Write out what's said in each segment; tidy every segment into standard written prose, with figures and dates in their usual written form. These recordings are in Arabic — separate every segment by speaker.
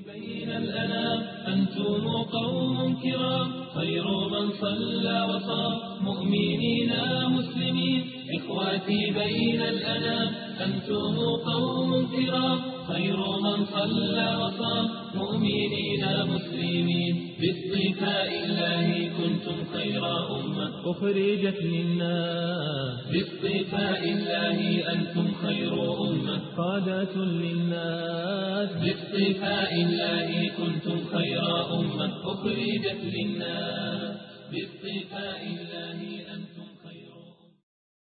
Speaker 1: بين الأنام أنتم قوم كرام خير من صلى وصام مؤمنين مسلمين إخواتي بين الأنام أنتم قوم كرام خير من صلى وصام مؤمنين مسلمين باصطفاء الله كنتم خير أمة أخرجت للناس باصطفاء الله أنتم خير أمة قادة للناس باصطفاء الله كنتم خير أمة أخرجت للناس باصطفاء الله أنتم خير أمة.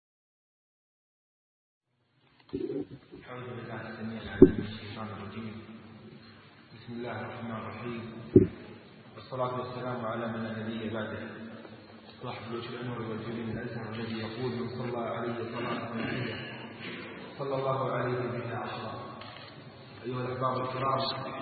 Speaker 2: أعوذ بالله السميع العليم من الشيطان الرجيم. بسم الله الرحمن الرحيم، والصلاة والسلام على من لا نبي بعده صاحب الوجه الأنور والجبين الأزهر الذي يقول من صلى عليه صلاة واحدة صلى الله عليه بها عشرا. أيها الأحباب الكرام،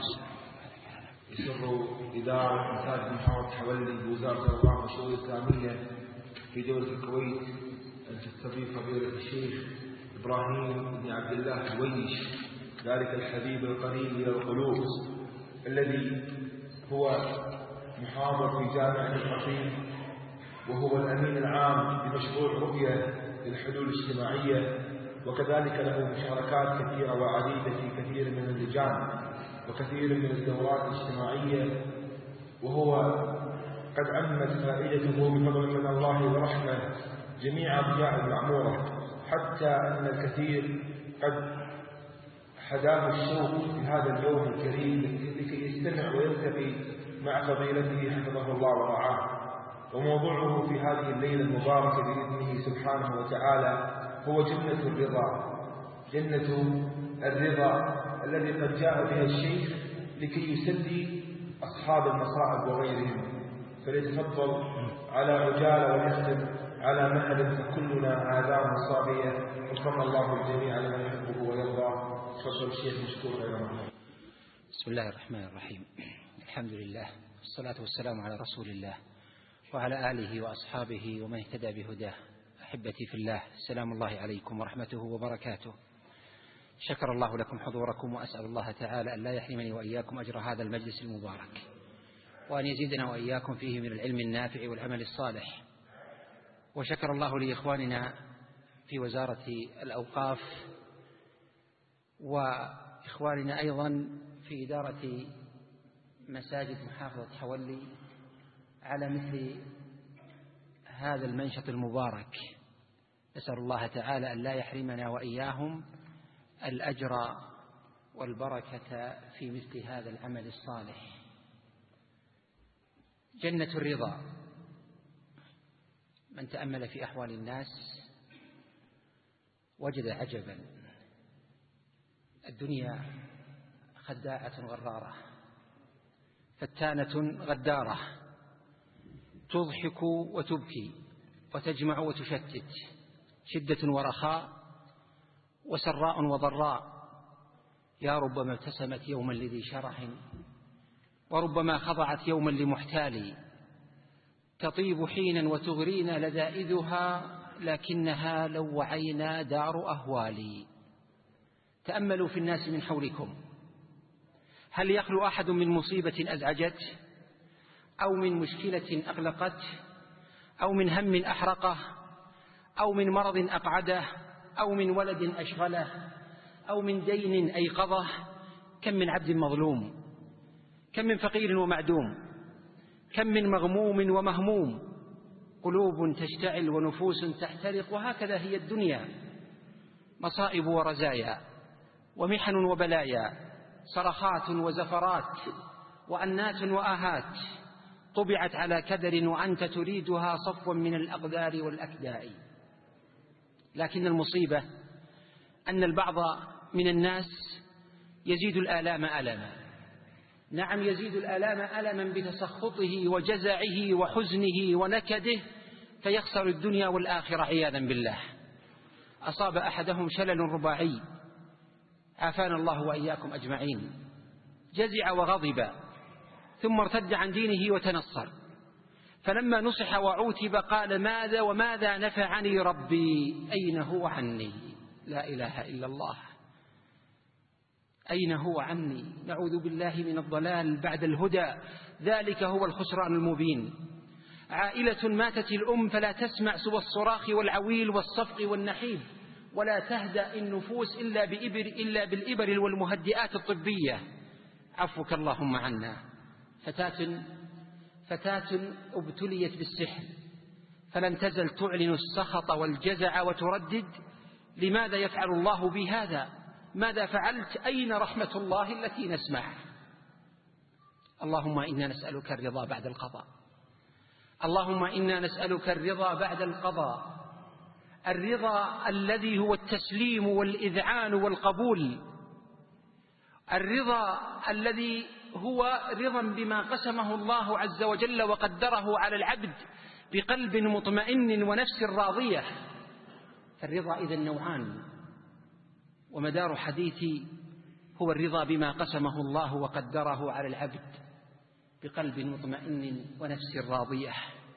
Speaker 2: يسر إدارة مساجد محافظة حولي بوزارة الأوقاف والشؤون الإسلامية في دولة الكويت أن تستضيف فضيلة الشيخ إبراهيم بن عبد الله الويش، ذلك الحبيب القريب إلى القلوب الذي هو محاضر في جامعة القصيم، وهو الأمين العام لمشروع رؤية للحلول الاجتماعية، وكذلك له مشاركات كثيرة وعديدة في كثير من اللجان وكثير من الدورات الاجتماعية، وهو قد عمت فائدته بفضل من الله ورحمة جميع أضياء المعمورة، حتى أن الكثير قد حداه الشوق في هذا اليوم الكريم لكي يستمع ويلتقي مع فضيلته حفظه الله ورعاه. وموضوعه في هذه الليلة المباركة بإذنه سبحانه وتعالى هو جنة الرضا، جنة الرضا الذي قد جاء بها الشيخ لكي يسلي أصحاب المصائب وغيرهم، فليتفضل على عجالة ويختم على مهل، فكلنا آذان صاغية، وفق الله الجميع لما يحبه ويرضى. تفضل الشيخ مشكور يا رب.
Speaker 3: بسم الله الرحمن الرحيم. الحمد لله والصلاة والسلام على رسول الله وعلى آله وأصحابه ومن اهتدى بهداه. أحبتي في الله، سلام الله عليكم ورحمته وبركاته. شكر الله لكم حضوركم، وأسأل الله تعالى أن لا يحرمني وإياكم أجر هذا المجلس المبارك، وأن يزيدنا وإياكم فيه من العلم النافع والعمل الصالح. وشكر الله لإخواننا في وزارة الأوقاف وإخواننا أيضا في إدارة مساجد محافظة حولي على مثل هذا المنشط المبارك. نسأل الله تعالى أن لا يحرمنا وإياهم الأجر والبركة في مثل هذا العمل الصالح. جنة الرضا، من تأمل في أحوال الناس وجد عجبا. الدنيا خداعة غرارة، فتانة غدارة، تضحك وتبكي وتجمع وتشتت، شدة ورخاء وسراء وضراء. يا ربما ابتسمت يوما لذي شرح، وربما خضعت يوما لمحتال. تطيب حينا وتغرينا لذائذها، لكنها لو وعينا دار أهوالي. تأملوا في الناس من حولكم، هل يخلو أحد من مصيبة أزعجته، أو من مشكلة أقلقته، أو من هم أحرقه، أو من مرض أقعده، أو من ولد أشغله، أو من دين أيقظه؟ كم من عبد مظلوم، كم من فقير ومعدوم، كم من مغموم ومهموم، قلوب تشتعل ونفوس تحترق. وهكذا هي الدنيا، مصائب ورزايا ومحن وبلايا، صرخات وزفرات وأنات وآهات، طبعت على كدر وأنت تريدها صفوا من الأقدار والأكداء. لكن المصيبة أن البعض من الناس يزيد الآلام ألما. نعم، يزيد الآلام ألما بتسخطه وجزعه وحزنه ونكده، فيخسر الدنيا والآخرة عياذا بالله. أصاب أحدهم شلل رباعي، عافانا الله وإياكم أجمعين، جزع وغضب، ثم ارتد عن دينه وتنصر، فلما نصح وعوتب قال: ماذا وماذا نفعني ربي، أين هو عني؟ لا إله إلا الله. أين هو عني؟ نعوذ بالله من الضلال بعد الهدى، ذلك هو الخسران المبين. عائلة ماتت الأم فلا تسمع سوى الصراخ والعويل والصفق والنحيب، ولا تهدأ النفوس إلا بالإبر والمهدئات الطبية. عفوك اللهم عنا. فتاة ابتليت بالسحر فلم تزل تعلن السخط والجزع وتردد: لماذا يفعل الله بي هذا؟ ماذا فعلت؟ أين رحمة الله التي نسمع؟ اللهم إنا نسألك الرضا بعد القضاء. اللهم إنا نسألك الرضا بعد القضاء، الرضا الذي هو التسليم والإذعان والقبول، الرضا الذي هو رضا بما قسمه الله عز وجل وقدره على العبد بقلب مطمئن ونفس راضية. فالرضا إذن نوعان، ومدار حديثي هو الرضا بما قسمه الله وقدره على العبد بقلب مطمئن ونفس راضية.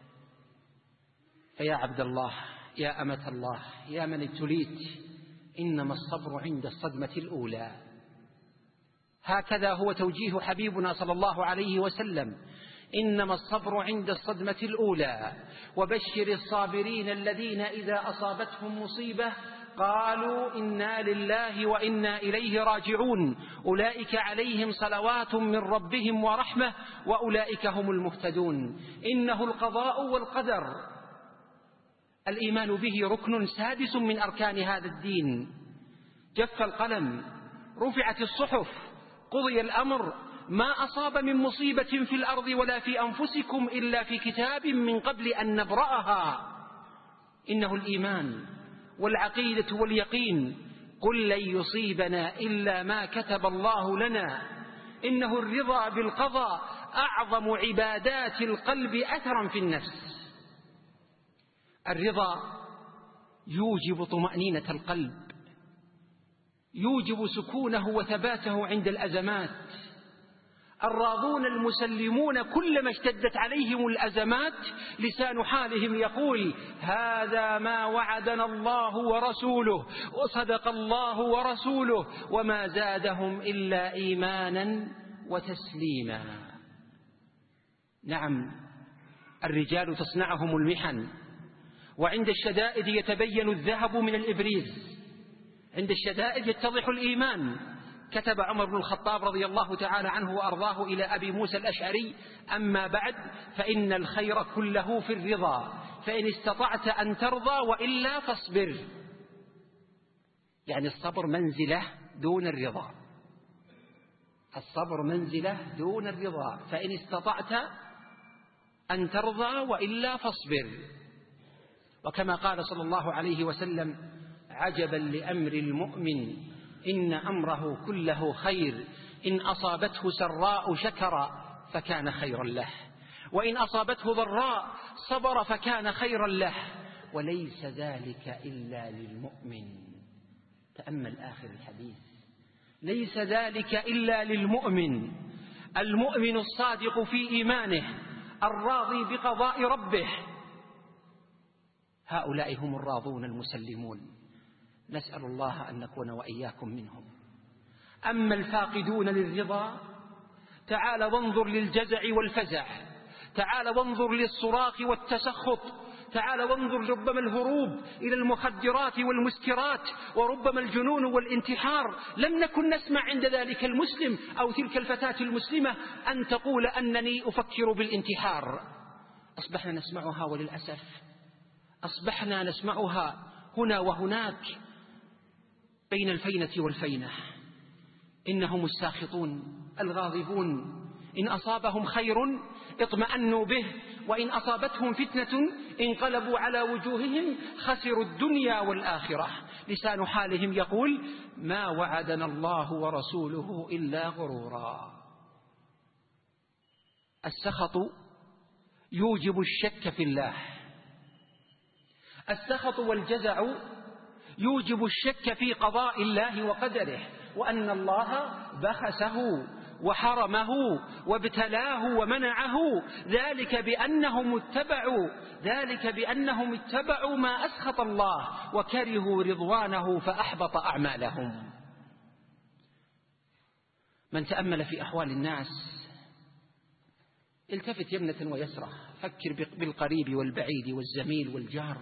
Speaker 3: فيا عبد الله، يا أمة الله، يا من ابتليت، إنما الصبر عند الصدمة الأولى. هكذا هو توجيه حبيبنا صلى الله عليه وسلم: إنما الصبر عند الصدمة الأولى. وبشر الصابرين الذين إذا أصابتهم مصيبة قالوا إنا لله وإنا إليه راجعون، أولئك عليهم صلوات من ربهم ورحمة وأولئك هم المهتدون. إنه القضاء والقدر، الإيمان به ركن سادس من أركان هذا الدين. جف القلم، رفعت الصحف، قضي الأمر، ما أصاب من مصيبة في الأرض ولا في أنفسكم إلا في كتاب من قبل أن نبرأها. إنه الإيمان والعقيدة واليقين. قل لن يصيبنا إلا ما كتب الله لنا. إنه الرضا بالقضاء أعظم عبادات القلب أثرا في النفس. الرضا يوجب طمأنينة القلب، يوجب سكونه وثباته عند الأزمات. الراضون المسلمون كلما اشتدت عليهم الأزمات لسان حالهم يقول: هذا ما وعدنا الله ورسوله، وصدق الله ورسوله، وما زادهم إلا إيمانا وتسليما. نعم، الرجال تصنعهم المحن، وعند الشدائد يتبين الذهب من الإبريز، عند الشدائد يتضح الإيمان. كتب عمر بن الخطاب رضي الله تعالى عنه وأرضاه إلى أبي موسى الأشعري: أما بعد فإن الخير كله في الرضا، فإن استطعت أن ترضى وإلا فاصبر. يعني الصبر منزلة دون الرضا، الصبر منزلة دون الرضا، فإن استطعت أن ترضى وإلا فاصبر. وكما قال صلى الله عليه وسلم: عجبا لأمر المؤمن إن أمره كله خير، إن أصابته سراء شكر فكان خيرا له، وإن أصابته ضراء صبر فكان خيرا له، وليس ذلك إلا للمؤمن. تأمل آخر الحديث: ليس ذلك إلا للمؤمن، المؤمن الصادق في إيمانه، الراضي بقضاء ربه. هؤلاء هم الراضون المسلمون، نسأل الله أن نكون وإياكم منهم. أما الفاقدون للرضا، تعال وانظر للجزع والفزع، تعال وانظر للصراخ والتسخط، تعال وانظر ربما الهروب إلى المخدرات والمسكرات، وربما الجنون والانتحار. لم نكن نسمع عند ذلك المسلم أو تلك الفتاة المسلمة أن تقول أنني أفكر بالانتحار. أصبحنا نسمعها، وللأسف أصبحنا نسمعها هنا وهناك بين الفينة والفينة. إنهم الساخطون الغاضبون، إن أصابهم خير اطمأنوا به، وإن أصابتهم فتنة انقلبوا على وجوههم خسروا الدنيا والآخرة. لسان حالهم يقول: ما وعدنا الله ورسوله إلا غرورا. السخط يوجب الشك في الله، السخط والجزع يوجب الشك في قضاء الله وقدره، وأن الله بخسه وحرمه وابتلاه ومنعه، ذلك بأنهم اتبعوا ما أسخط الله وكرهوا رضوانه فأحبط أعمالهم. من تأمل في أحوال الناس التفت يمنة ويسرى، فكر بالقريب والبعيد والزميل والجار،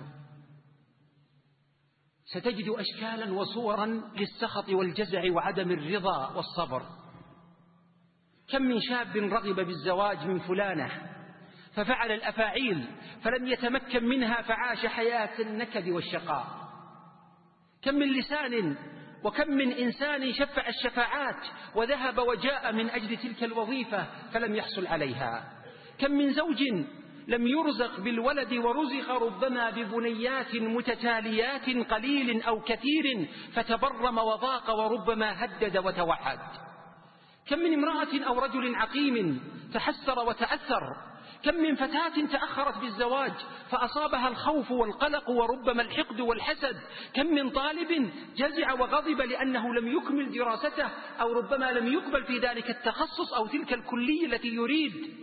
Speaker 3: ستجد أشكالا وصورا للسخط والجزع وعدم الرضا والصبر. كم من شاب رغب بالزواج من فلانة ففعل الأفاعيل فلم يتمكن منها فعاش حياة النكد والشقاء. كم من لسان وكم من إنسان شفع الشفاعات وذهب وجاء من أجل تلك الوظيفة فلم يحصل عليها. كم من زوج لم يرزق بالولد ورزق ربما ببنيات متتاليات قليل أو كثير فتبرم وضاق وربما هدد وتوعد. كم من امرأة أو رجل عقيم تحسر وتأثر. كم من فتاة تأخرت بالزواج فأصابها الخوف والقلق وربما الحقد والحسد. كم من طالب جزع وغضب لأنه لم يكمل دراسته أو ربما لم يقبل في ذلك التخصص أو تلك الكلية التي يريد.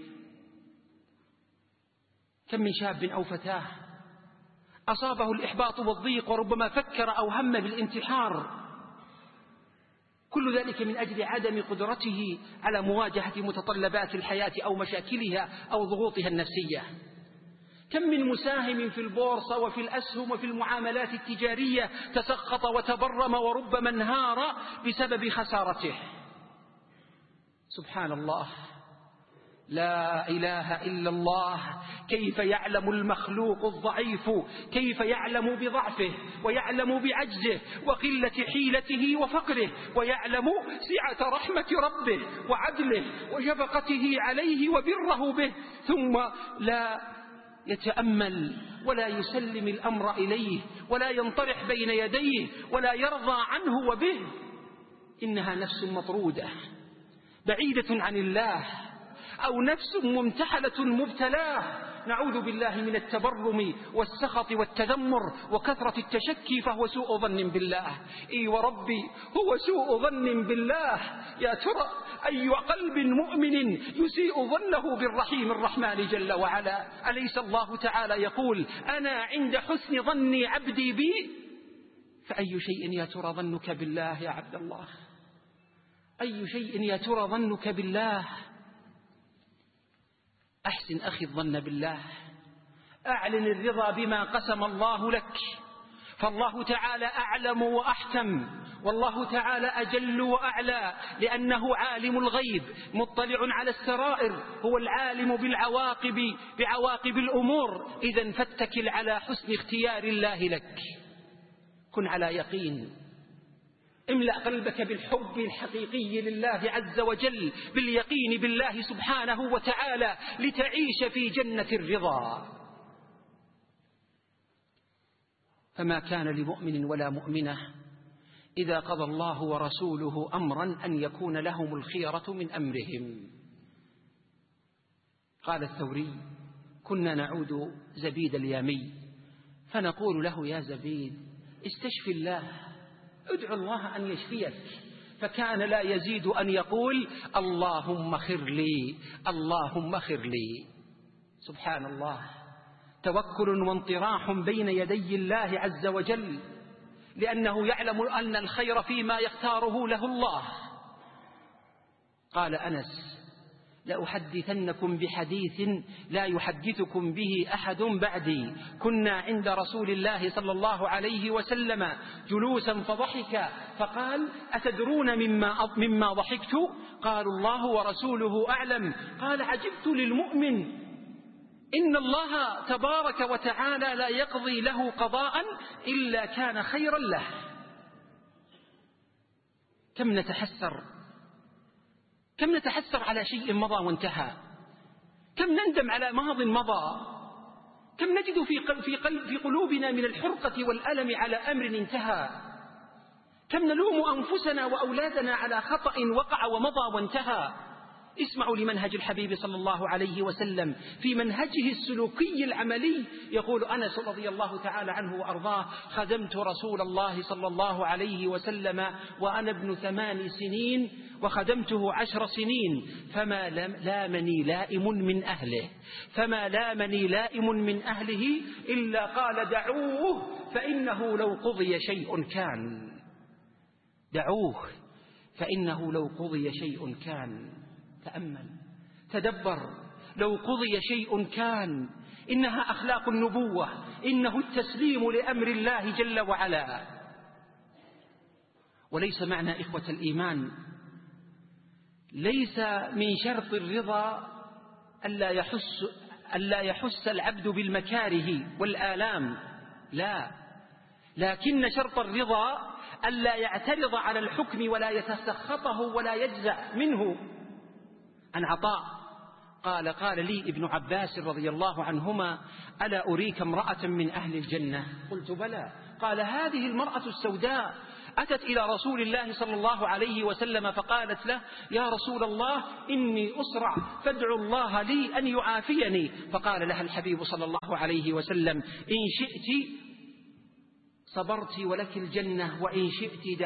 Speaker 3: كم من شاب أو فتاة أصابه الإحباط والضيق وربما فكر أو هم بالانتحار، كل ذلك من أجل عدم قدرته على مواجهة متطلبات الحياة أو مشاكلها أو ضغوطها النفسية. كم من مساهم في البورصة وفي الأسهم وفي المعاملات التجارية تسخط وتبرم وربما انهار بسبب خسارته. سبحان الله، لا إله إلا الله. كيف يعلم المخلوق الضعيف كيف يعلم بضعفه ويعلم بعجزه وقلة حيلته وفقره، ويعلم سعة رحمة ربه وعدله وشفقته عليه وبره به، ثم لا يتأمل ولا يسلم الأمر إليه ولا ينطرح بين يديه ولا يرضى عنه وبه. إنها نفس مطرودة بعيدة عن الله، أو نفس ممتحلة مبتلاه. نعوذ بالله من التبرم والسخط والتذمر وكثرة التشكي، فهو سوء ظن بالله. إي وربي هو سوء ظن بالله. يا ترى أي قلب مؤمن يسيء ظنه بالرحيم الرحمن جل وعلا؟ أليس الله تعالى يقول أنا عند حسن ظن عبدي بي؟ فأي شيء يا ترى ظنك بالله يا عبد الله؟ أي شيء يا ترى ظنك بالله؟ أحسن أخي الظن بالله، أعلن الرضا بما قسم الله لك، فالله تعالى أعلم وأحكم، والله تعالى أجل وأعلى، لأنه عالم الغيب مطلع على السرائر، هو العالم بعواقب الأمور. إذن فاتكل على حسن اختيار الله لك، كن على يقين، املأ قلبك بالحب الحقيقي لله عز وجل، باليقين بالله سبحانه وتعالى، لتعيش في جنة الرضا. فما كان لمؤمن ولا مؤمنة إذا قضى الله ورسوله أمرا أن يكون لهم الخيرة من أمرهم. قال الثوري: كنا نعود زبيد اليامي فنقول له: يا زبيد استشفي الله، ادعو الله أن يشفيك، فكان لا يزيد أن يقول: اللهم خر لي، اللهم خر لي. سبحان الله، توكل وانطراح بين يدي الله عز وجل، لأنه يعلم أن الخير فيما يختاره له الله. قال أنس: لأحدثنكم بحديث لا يحدثكم به أحد بعدي. كنا عند رسول الله صلى الله عليه وسلم جلوسا فضحك فقال: أتدرون مما ضحكت؟ قالوا: الله ورسوله أعلم. قال: عجبت للمؤمن، إن الله تبارك وتعالى لا يقضي له قضاء إلا كان خيرا له. كم نتحسر على شيء مضى وانتهى، كم نندم على ماض مضى، كم نجد في قلوبنا من الحرقة والألم على أمر انتهى، كم نلوم أنفسنا وأولادنا على خطأ وقع ومضى وانتهى. اسمعوا لمنهج الحبيب صلى الله عليه وسلم في منهجه السلوكي العملي. يقول أنس رضي الله تعالى عنه وأرضاه: خدمت رسول الله صلى الله عليه وسلم وأنا ابن 8 سنين وخدمته 10 سنين، فما لامني لائم من أهله إلا قال: دعوه فإنه لو قضي شيء كان. دعوه فإنه لو قضي شيء كان، تأمل تدبر، لو قضي شيء كان، إنها أخلاق النبوة، إنه التسليم لأمر الله جل وعلا. وليس معنى إخوة الإيمان، ليس من شرط الرضا ألا يحس العبد بالمكاره والآلام، لا، لكن شرط الرضا ألا يعترض على الحكم ولا يتسخطه ولا يجزع منه. عن عطاء قال لي ابن عباس رضي الله عنهما: ألا أريك امرأة من أهل الجنة؟ قلت: بلى. قال: هذه المرأة السوداء أتت إلى رسول الله صلى الله عليه وسلم فقالت له: يا رسول الله، إني أسرع فادعو الله لي أن يعافيني. فقال لها الحبيب صلى الله عليه وسلم: إن شئت صبرت ولك الجنة، وإن شئت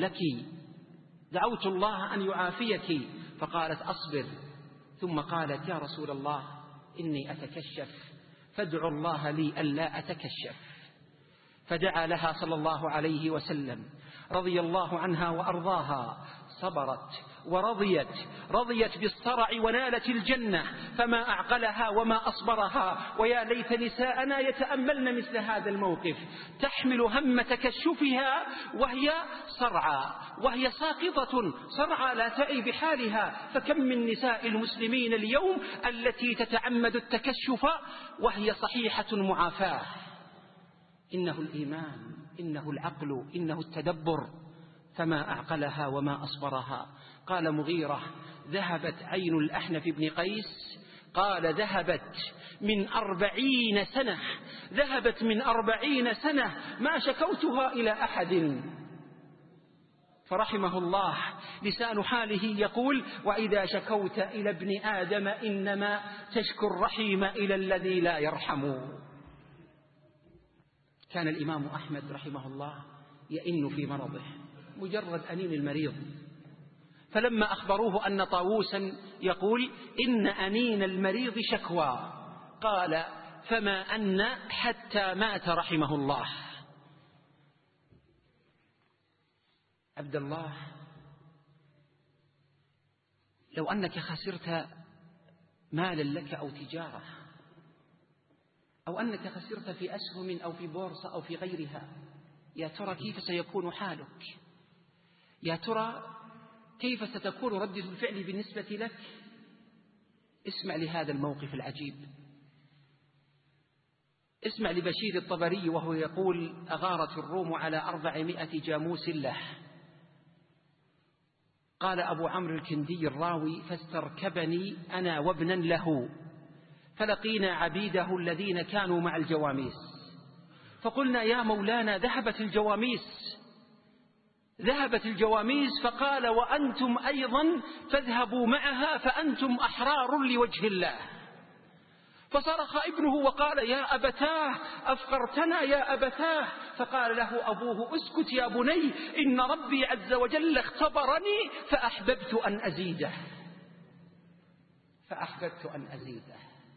Speaker 3: دعوت الله أن يعافيك. فقالت: أصبر. ثم قالت: يا رسول الله، إني أتكشف فادعو الله لي ألا أتكشف. فدعا لها صلى الله عليه وسلم رضي الله عنها وأرضاها، صبرت ورضيت بالصرع ونالت الجنة. فما أعقلها وما أصبرها. ويا ليت نساءنا يتأملن مثل هذا الموقف، تحمل هم تكشفها وهي صرعى، وهي ساقطة صرعى لا تعي بحالها. فكم من نساء المسلمين اليوم التي تتعمد التكشف وهي صحيحة معافاة. إنه الإيمان، إنه العقل، إنه التدبر. فما أعقلها وما أصبرها. قال مغيرة: ذهبت عين الأحنف بن قيس، قال ذهبت من 40 سنة ما شكوتها إلى أحد. فرحمه الله لسان حاله يقول: وإذا شكوت إلى ابن آدم إنما تشكو الرحيم إلى الذي لا يرحم. كان الإمام أحمد رحمه الله يئن في مرضه، مجرد أنين المريض، فلما أخبروه أن طاووسا يقول: إن أنين المريض شكوى، قال: فما أن حتى مات رحمه الله. عبد الله، لو أنك خسرت مالا لك أو تجارة، أو أنك خسرت في أسهم أو في بورصة أو في غيرها، يا ترى كيف سيكون حالك؟ يا ترى كيف ستكون ردة الفعل بالنسبة لك؟ اسمع لهذا الموقف العجيب. اسمع لبشير الطبري وهو يقول: أغارت الروم على 400 جاموس له. قال أبو عمرو الكندي الراوي: فاستركبني أنا وابنا له، فلقينا عبيده الذين كانوا مع الجواميس، فقلنا: يا مولانا، ذهبت الجواميس. فقال: وأنتم أيضا فاذهبوا معها، فأنتم أحرار لوجه الله. فصرخ ابنه وقال: يا أبتاه، أفقرتنا يا أبتاه. فقال له أبوه: اسكت يا بني، إن ربي عز وجل اختبرني فأحببت أن أزيده.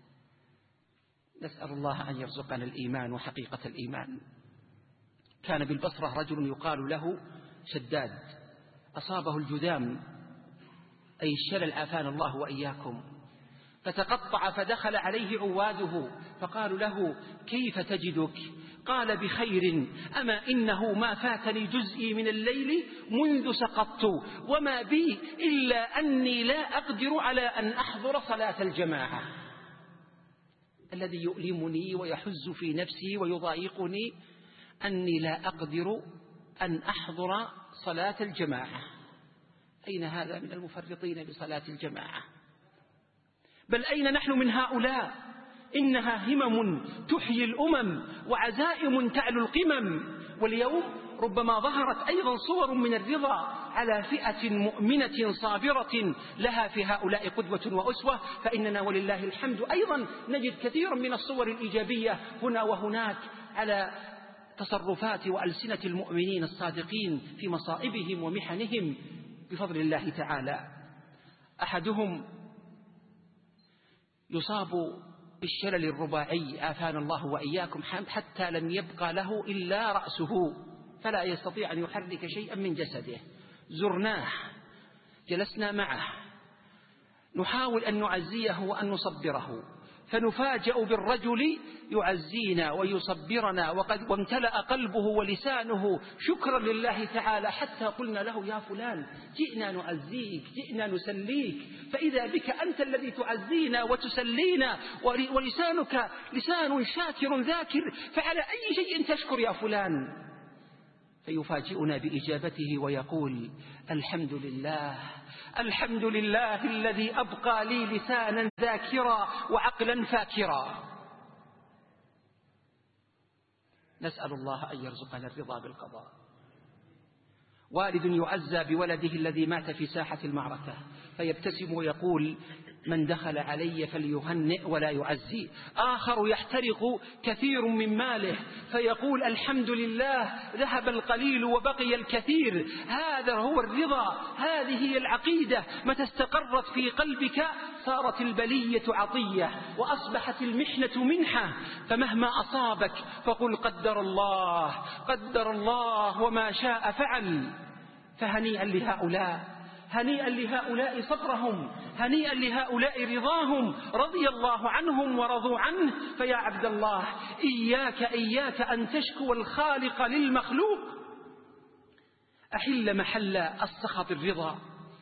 Speaker 3: نسأل الله أن يرزقنا الإيمان وحقيقة الإيمان. كان بالبصرة رجل يقال له شداد، أصابه الجذام أي الشلل، عافانا الله وإياكم، فتقطع، فدخل عليه عواده فقالوا له: كيف تجدك؟ قال: بخير، أما إنه ما فاتني جزئي من الليل منذ سقطت، وما بي إلا أني لا أقدر على أن أحضر صلاة الجماعة. الذي يؤلمني ويحز في نفسي ويضايقني أني لا أقدر أن أحضر صلاة الجماعة. أين هذا من المفرطين بصلاة الجماعة؟ بل أين نحن من هؤلاء؟ إنها همم تحيي الأمم وعزائم تعلو القمم. واليوم ربما ظهرت أيضا صور من الرضا على فئة مؤمنة صابرة لها في هؤلاء قدوة وأسوة. فإننا ولله الحمد أيضا نجد كثيرا من الصور الإيجابية هنا وهناك على تصرفات وألسنة المؤمنين الصادقين في مصائبهم ومحنهم بفضل الله تعالى. أحدهم يصاب بالشلل الرباعي، عافانا الله وإياكم، حتى لم يبقى له إلا رأسه، فلا يستطيع أن يحرك شيئا من جسده. زرناه جلسنا معه نحاول أن نعزيه وأن نصبره، فنفاجأ بالرجل يعزينا ويصبرنا وامتلأ قلبه ولسانه شكرا لله تعالى، حتى قلنا له: يا فلان، جئنا نعزيك، جئنا نسليك، فإذا بك أنت الذي تعزينا وتسلينا، ولسانك لسان شاكر ذاكر، فعلى أي شيء تشكر يا فلان؟ فيفاجئنا بإجابته ويقول: الحمد لله، الحمد لله الذي أبقى لي لسانا ذاكرا وعقلا فاكرا. نسأل الله أن يرزقنا الرضا بالقضاء. والد يعزى بولده الذي مات في ساحة المعركة فيبتسم ويقول: من دخل علي فليهنئ ولا يعزي. آخر يحترق كثير من ماله فيقول: الحمد لله، ذهب القليل وبقي الكثير. هذا هو الرضا، هذه هي العقيدة. متى استقرت في قلبك صارت البلية عطية وأصبحت المحنة منحة. فمهما أصابك فقل: قدر الله، قدر الله وما شاء فعل. فهنيئا لهؤلاء، هنيئا لهؤلاء صبرهم، هنيئا لهؤلاء رضاهم، رضي الله عنهم ورضوا عنه. فيا عبد الله، إياك أن تشكو الخالق للمخلوق. أحل محل السخط الرضا،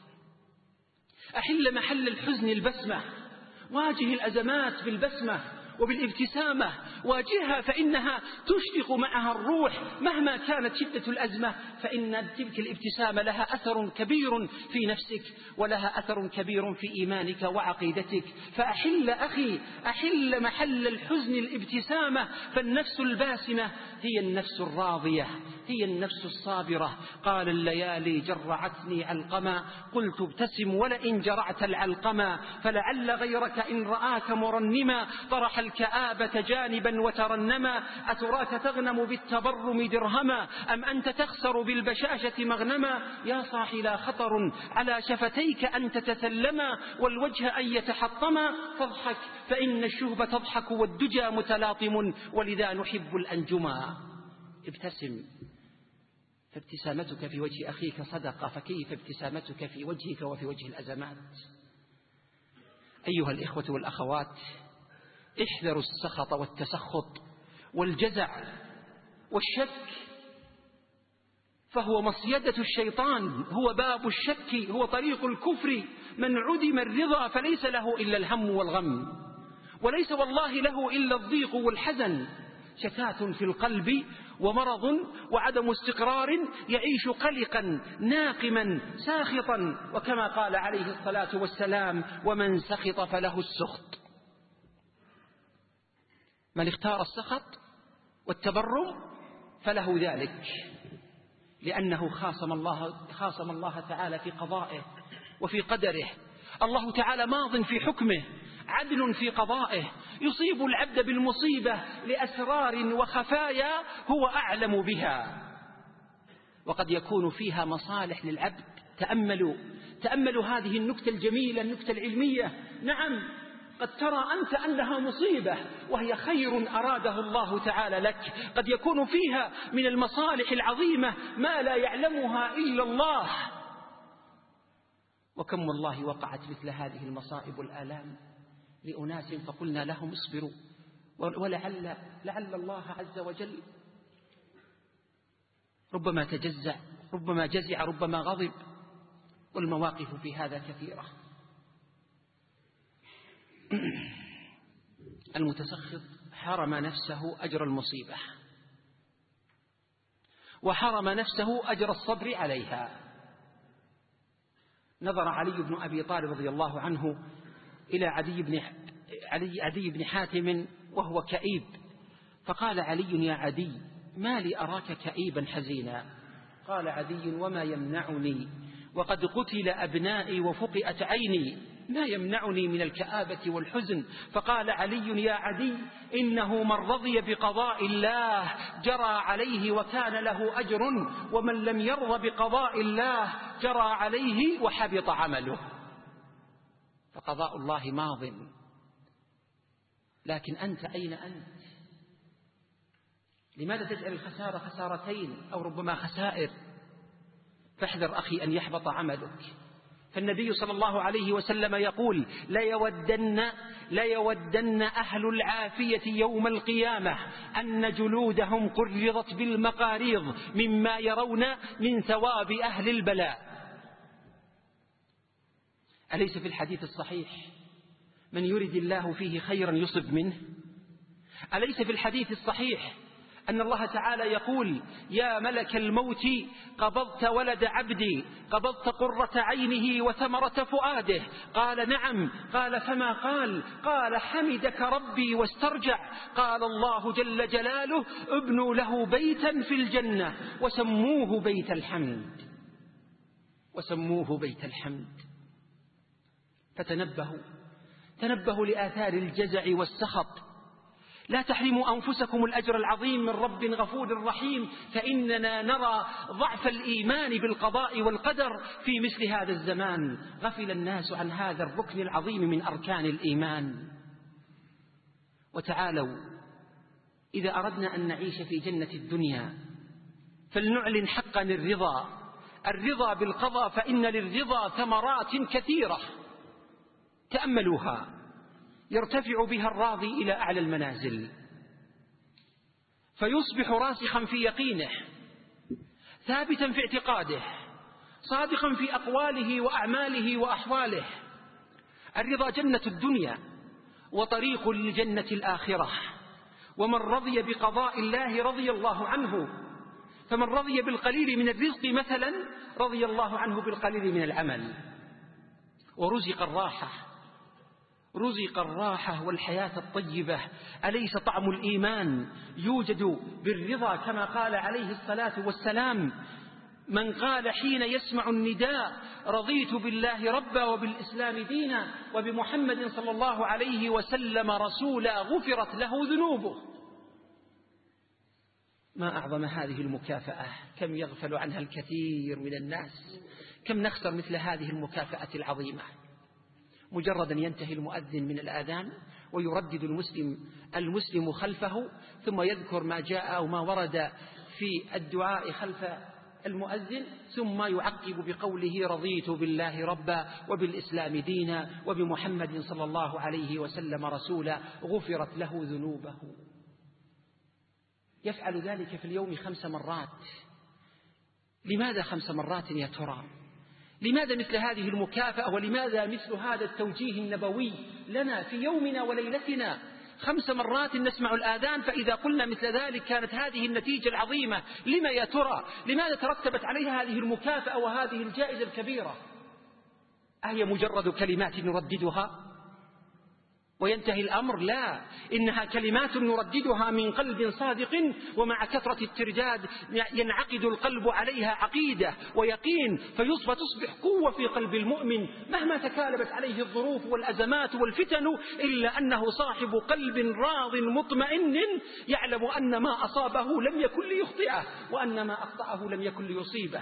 Speaker 3: أحل محل الحزن البسمة. واجه الأزمات بالبسمة وبالابتسامة، واجهها فإنها تشرق معها الروح. مهما كانت شدة الأزمة فإن تلك الابتسامة لها أثر كبير في نفسك ولها أثر كبير في إيمانك وعقيدتك. فأحل أخي، أحل محل الحزن الابتسامة. فالنفس الباسمة هي النفس الراضية، هي النفس الصابرة. قال: الليالي جرعتني علقما، قلت ابتسم ولئن جرعت العلقما، فلعل غيرك إن رآك مرنما طرح الكآبة جانبا وترنما. أتراك تغنم بالتبرم درهما، أم أنت تخسر بالبشاشة مغنما؟ يا صاحي لا خطر على شفتيك أن تتسلما، والوجه أن يتحطما. فاضحك فإن الشهب تضحك والدجى متلاطم، ولذا نحب الأنجما. ابتسم، فابتسامتك في وجه أخيك صدقة، فكيف ابتسامتك في وجهك وفي وجه الأزمات؟ أيها الإخوة والأخوات، احذروا السخط والتسخط والجزع والشك، فهو مصيدة الشيطان، هو باب الشك، هو طريق الكفر. من عدم الرضا فليس له إلا الهم والغم، وليس والله له إلا الضيق والحزن. شتات في القلب ومرض وعدم استقرار، يعيش قلقا ناقما ساخطا، وكما قال عليه الصلاة والسلام: ومن سخط فله السخط. من اختار السخط والتبرم فله ذلك، لأنه خاصم الله تعالى في قضائه وفي قدره. الله تعالى ماض في حكمه، عدل في قضائه، يصيب العبد بالمصيبة لأسرار وخفايا هو أعلم بها، وقد يكون فيها مصالح للعبد. تأملوا هذه النكتة الجميلة، النكتة العلمية. نعم، قد ترى أنت أنها مصيبة وهي خير أراده الله تعالى لك، قد يكون فيها من المصالح العظيمة ما لا يعلمها إلا الله. وكم والله وقعت مثل هذه المصائب والآلام لأناس فقلنا لهم اصبروا، ولعل الله عز وجل ربما تجزع، ربما جزع، ربما غضب، والمواقف في هذا كثيرة. المتسخط حرم نفسه أجر المصيبة، وحرم نفسه أجر الصبر عليها. نظر علي بن أبي طالب رضي الله عنه إلى عدي بن حاتم وهو كئيب، فقال علي: يا عدي، ما لي أراك كئيبا حزينا؟ قال عدي: وما يمنعني، وقد قتل أبنائي وفقئت عيني، ما يمنعني من الكآبة والحزن. فقال علي: يا عدي، إنه من رضي بقضاء الله جرى عليه وكان له أجر، ومن لم يرض بقضاء الله جرى عليه وحبط عمله. فقضاء الله ماض، لكن أنت أين أنت؟ لماذا تجعل الخسارة خسارتين أو ربما خسائر؟ فاحذر أخي أن يحبط عملك، فالنبي صلى الله عليه وسلم يقول: ليودن أهل العافية يوم القيامة أن جلودهم قرضت بالمقاريض مما يرون من ثواب أهل البلاء. أليس في الحديث الصحيح: من يرد الله فيه خيرا يصب منه؟ أليس في الحديث الصحيح أن الله تعالى يقول: يا ملك الموت قبضت ولد عبدي، قبضت قرة عينه وثمرة فؤاده؟ قال: نعم. قال: فما قال؟ قال: حمدك ربي واسترجع. قال الله جل جلاله: ابنوا له بيتا في الجنة وسموه بيت الحمد، وسموه بيت الحمد. فتنبهوا لآثار الجزع والسخط. لا تحرموا أنفسكم الأجر العظيم من رب غفور رحيم، فإننا نرى ضعف الإيمان بالقضاء والقدر في مثل هذا الزمان. غفل الناس عن هذا الركن العظيم من أركان الإيمان. وتعالوا، إذا أردنا أن نعيش في جنة الدنيا فلنعلن حقا الرضا بالقضاء، فإن للرضا ثمرات كثيرة تأملوها. يرتفع بها الراضي إلى أعلى المنازل، فيصبح راسخا في يقينه، ثابتا في اعتقاده، صادقا في أقواله وأعماله وأحواله. الرضا جنة الدنيا وطريق للجنة الآخرة. ومن رضي بقضاء الله رضي الله عنه، فمن رضي بالقليل من الرزق مثلا رضي الله عنه بالقليل من العمل. ورزق الراحة والحياة الطيبة. أليس طعم الإيمان يوجد بالرضا كما قال عليه الصلاة والسلام: من قال حين يسمع النداء: رضيت بالله ربا وبالإسلام دينا وبمحمد صلى الله عليه وسلم رسولا غفرت له ذنوبه. ما أعظم هذه المكافأة، كم يغفل عنها الكثير من الناس، كم نخسر مثل هذه المكافأة العظيمة. مجرد أن ينتهي المؤذن من الآذان ويردد المسلم خلفه، ثم يذكر ما جاء أو ما ورد في الدعاء خلف المؤذن، ثم يعقب بقوله: رضيت بالله ربا وبالإسلام دينا وبمحمد صلى الله عليه وسلم رسولا غفرت له ذنوبه. يفعل ذلك في اليوم 5 مرات. لماذا 5 مرات يا ترى؟ لماذا مثل هذه المكافأة؟ ولماذا مثل هذا التوجيه النبوي لنا في يومنا وليلتنا؟ 5 مرات نسمع الآذان، فإذا قلنا مثل ذلك كانت هذه النتيجة العظيمة. لما يا ترى؟ لماذا ترتبت عليها هذه المكافأة وهذه الجائزة الكبيرة؟ أهي مجرد كلمات نرددها وينتهي الأمر؟ لا، إنها كلمات نرددها من قلب صادق، ومع كثرة الترداد ينعقد القلب عليها عقيدة ويقين، فتصبح قوة في قلب المؤمن مهما تكالبت عليه الظروف والأزمات والفتن، إلا أنه صاحب قلب راض مطمئن يعلم أن ما أصابه لم يكن ليخطئه، وأن ما أخطأه لم يكن ليصيبه.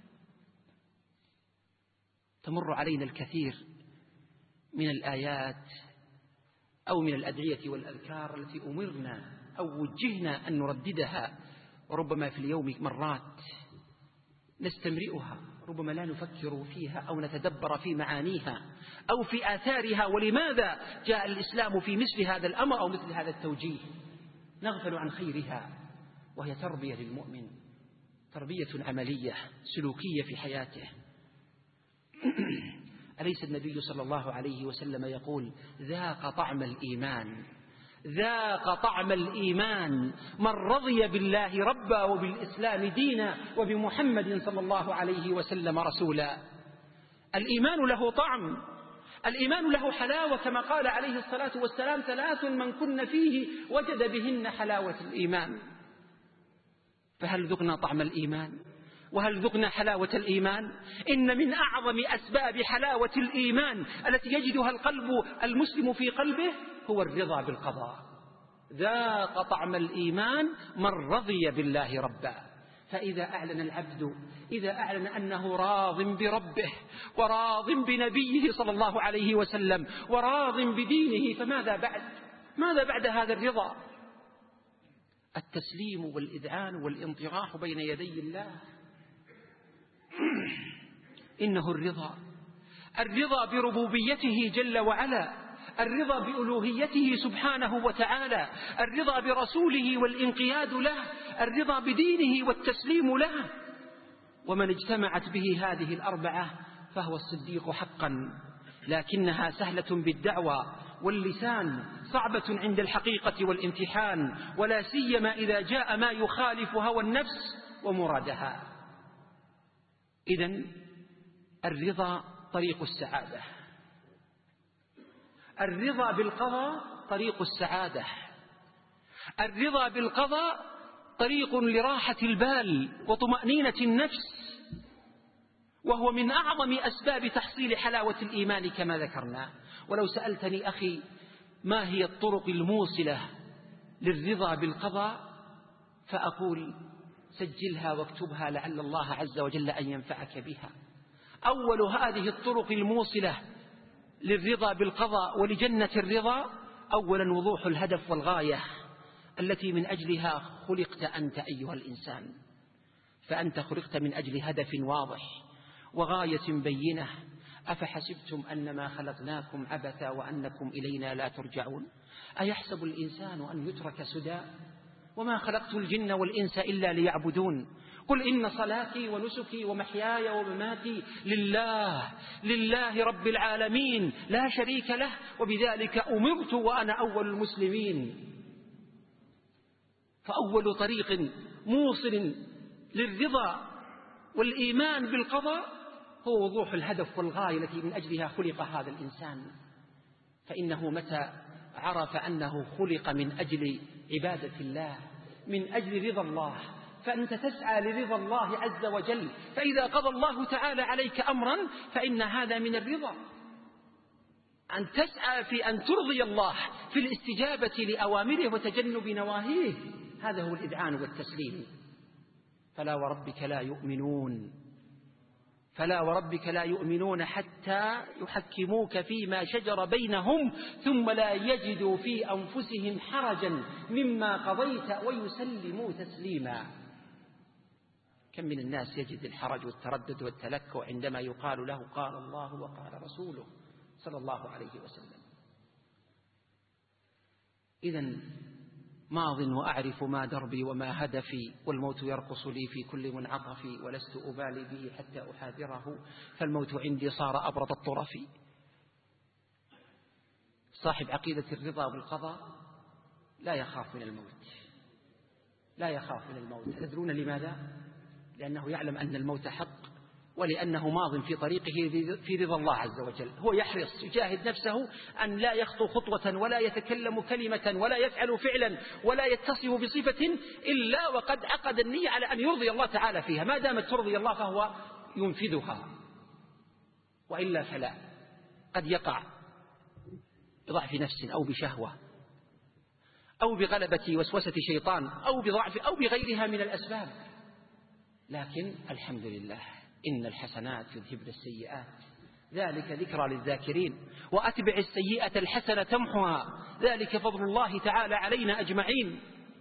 Speaker 3: تمر علينا الكثير من الآيات أو من الأدعية والأذكار التي أمرنا أو وجهنا أن نرددها، وربما في اليوم مرات نستمرئها، ربما لا نفكر فيها أو نتدبر في معانيها أو في آثارها، ولماذا جاء الإسلام في مثل هذا الأمر أو مثل هذا التوجيه. نغفل عن خيرها، وهي تربية للمؤمن، تربية عملية سلوكية في حياته. أليس النبي صلى الله عليه وسلم يقول: ذاق طعم الإيمان، ذاق طعم الإيمان من رضي بالله ربا وبالإسلام دينا وبمحمد صلى الله عليه وسلم رسولا. الإيمان له طعم، الإيمان له حلاوة، كما قال عليه الصلاة والسلام: 3 من كن فيه وجد بهن حلاوة الإيمان. فهل ذقنا طعم الإيمان؟ وهل ذقنا حلاوة الإيمان؟ إن من أعظم أسباب حلاوة الإيمان التي يجدها القلب المسلم في قلبه هو الرضا بالقضاء. ذاق طعم الإيمان من رضي بالله ربا. فإذا أعلن العبد، إذا أعلن أنه راض بربه وراض بنبيه صلى الله عليه وسلم وراض بدينه، فماذا بعد؟ ماذا بعد هذا الرضا؟ التسليم والإذعان والانطراح بين يدي الله. إنه الرضا الرضا بربوبيته جل وعلا، الرضا بألوهيته سبحانه وتعالى، الرضا برسوله والانقياد له، الرضا بدينه والتسليم له. ومن اجتمعت به هذه الأربعة فهو الصديق حقا، لكنها سهلة بالدعوى واللسان، صعبة عند الحقيقة والامتحان، ولا سيما إذا جاء ما يخالف هوى النفس ومرادها. إذن الرضا طريق السعادة، الرضا بالقضاء طريق السعادة، الرضا بالقضاء طريق لراحة البال وطمأنينة النفس، وهو من أعظم أسباب تحصيل حلاوة الإيمان كما ذكرنا. ولو سألتني أخي ما هي الطرق الموصلة للرضا بالقضاء فأقول سجلها واكتبها لعل الله عز وجل أن ينفعك بها. أول هذه الطرق الموصلة للرضا بالقضاء ولجنة الرضا أولا وضوح الهدف والغاية التي من أجلها خلقت أنت أيها الإنسان، فأنت خلقت من أجل هدف واضح وغاية بينة. أفحسبتم أنما خلقناكم عبثا وأنكم إلينا لا ترجعون؟ أيحسب الإنسان أن يترك سدى؟ وما خلقت الجن والإنس إلا ليعبدون. قل إن صلاتي ونسكي ومحياي ومماتي لله رب العالمين لا شريك له وبذلك أمرت وأنا أول المسلمين. فأول طريق موصل للرضا والإيمان بالقضاء هو وضوح الهدف والغاية التي من أجلها خلق هذا الإنسان. فإنه متى عرف أنه خلق من أجل عبادة الله، من أجل رضا الله، فأنت تسعى لرضا الله عز وجل. فإذا قضى الله تعالى عليك أمرا فإن هذا من الرضا، أن تسعى في أن ترضي الله في الاستجابة لأوامره وتجنب نواهيه، هذا هو الإذعان والتسليم. فلا وربك لا يؤمنون حتى يحكموك فيما شجر بينهم ثم لا يجدوا في أنفسهم حرجا مما قضيت ويسلموا تسليما. كم من الناس يجد الحرج والتردد والتلكؤ عندما يقال له قال الله وقال رسوله صلى الله عليه وسلم. إذن ماض وأعرف ما دربي وما هدفي، والموت يرقص لي في كل منعطف، ولست أبالي به حتى أحاذره، فالموت عندي صار أبرد الطرف. صاحب عقيدة الرضا بالقضاء لا يخاف من الموت. تدرون لماذا؟ لأنه يعلم أن الموت حق، ولأنه ماض في طريقه في رضا الله عز وجل. هو يحرص يجاهد نفسه أن لا يخطو خطوة ولا يتكلم كلمة ولا يفعل فعلا ولا يتصف بصفة إلا وقد عقد النية على أن يرضي الله تعالى فيها. ما دامت ترضي الله فهو ينفذها، وإلا فلا. قد يقع بضعف نفس أو بشهوة أو بغلبة وسوسة شيطان أو بضعف أو بغيرها من الأسباب، لكن الحمد لله إن الحسنات يذهبن السيئات ذلك ذكرى للذاكرين، وأتبع السيئة الحسنة تمحها ذلك فضل الله تعالى علينا أجمعين.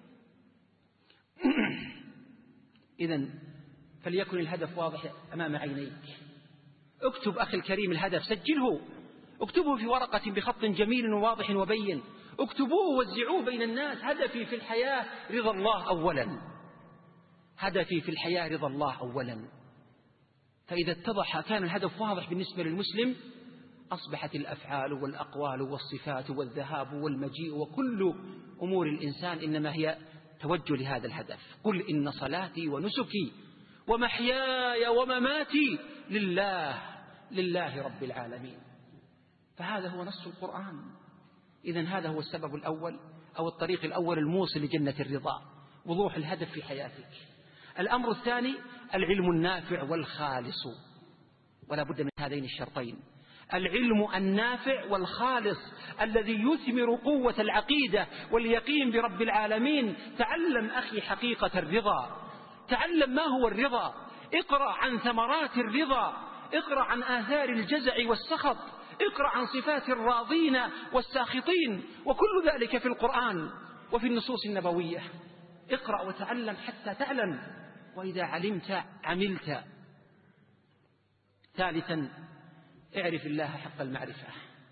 Speaker 3: إذن فليكن الهدف واضح أمام عينيك. اكتب أخي الكريم الهدف، سجله، اكتبه في ورقة بخط جميل وواضح وبين، اكتبوه ووزعوه بين الناس. هدفي في الحياة رضا الله أولا، هدفي في الحياة رضا الله أولا. فإذا اتضح كان الهدف واضح بالنسبة للمسلم أصبحت الأفعال والأقوال والصفات والذهاب والمجيء وكل أمور الإنسان إنما هي توجه لهذا الهدف. قل إن صلاتي ونسكي ومحياي ومماتي لله رب العالمين. فهذا هو نص القرآن. إذن هذا هو السبب الأول أو الطريق الأول الموصل لجنة الرضا، وضوح الهدف في حياتك. الأمر الثاني العلم النافع والخالص، ولا بد من هذين الشرطين: العلم النافع والخالص الذي يثمر قوة العقيدة واليقين برب العالمين. تعلم أخي حقيقة الرضا، تعلم ما هو الرضا، اقرأ عن ثمرات الرضا، اقرأ عن آثار الجزع والسخط، اقرأ عن صفات الراضين والساخطين، وكل ذلك في القرآن وفي النصوص النبوية. اقرأ وتعلم حتى تعلم، وإذا علمت عملت. ثالثا اعرف الله حق المعرفة.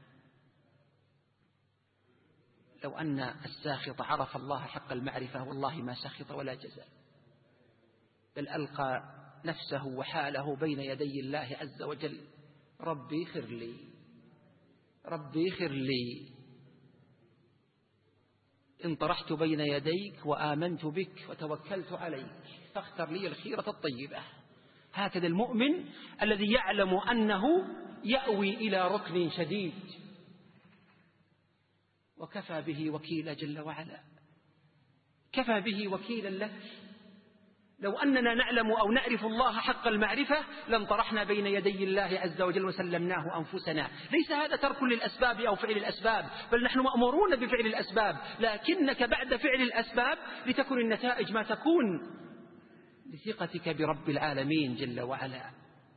Speaker 3: لو أن الساخط عرف الله حق المعرفة والله ما سخط ولا جزع، بل ألقى نفسه وحاله بين يدي الله عز وجل: ربي خر لي، ربي خر لي، إن طرحت بين يديك وآمنت بك وتوكلت عليك فاختر لي الخيرة الطيبة. هكذا المؤمن الذي يعلم أنه يأوي إلى ركن شديد، وكفى به وكيلا جل وعلا، كفى به وكيلا لك. لو أننا نعلم أو نعرف الله حق المعرفة لانطرحنا بين يدي الله عز وجل وسلمناه أنفسنا. ليس هذا ترك للأسباب أو فعل الأسباب، بل نحن مأمورون بفعل الأسباب، لكنك بعد فعل الأسباب لتكن النتائج ما تكون بثقتك برب العالمين جل وعلا.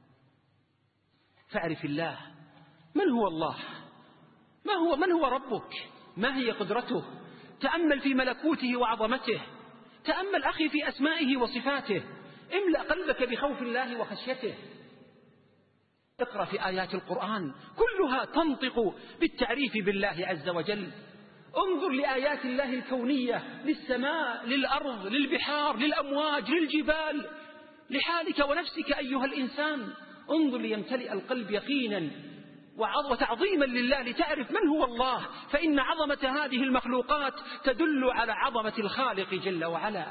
Speaker 3: فاعرف الله. من هو الله؟ من هو ربك؟ ما هي قدرته؟ تأمل في ملكوته وعظمته، تأمل أخي في أسمائه وصفاته، املأ قلبك بخوف الله وخشيته. اقرأ في آيات القرآن كلها تنطق بالتعريف بالله عز وجل. انظر لآيات الله الكونية، للسماء، للأرض، للبحار، للأمواج، للجبال، لحالك ونفسك أيها الإنسان. انظر ليمتلئ القلب يقينا وتعظيما لله، لتعرف من هو الله، فإن عظمة هذه المخلوقات تدل على عظمة الخالق جل وعلا.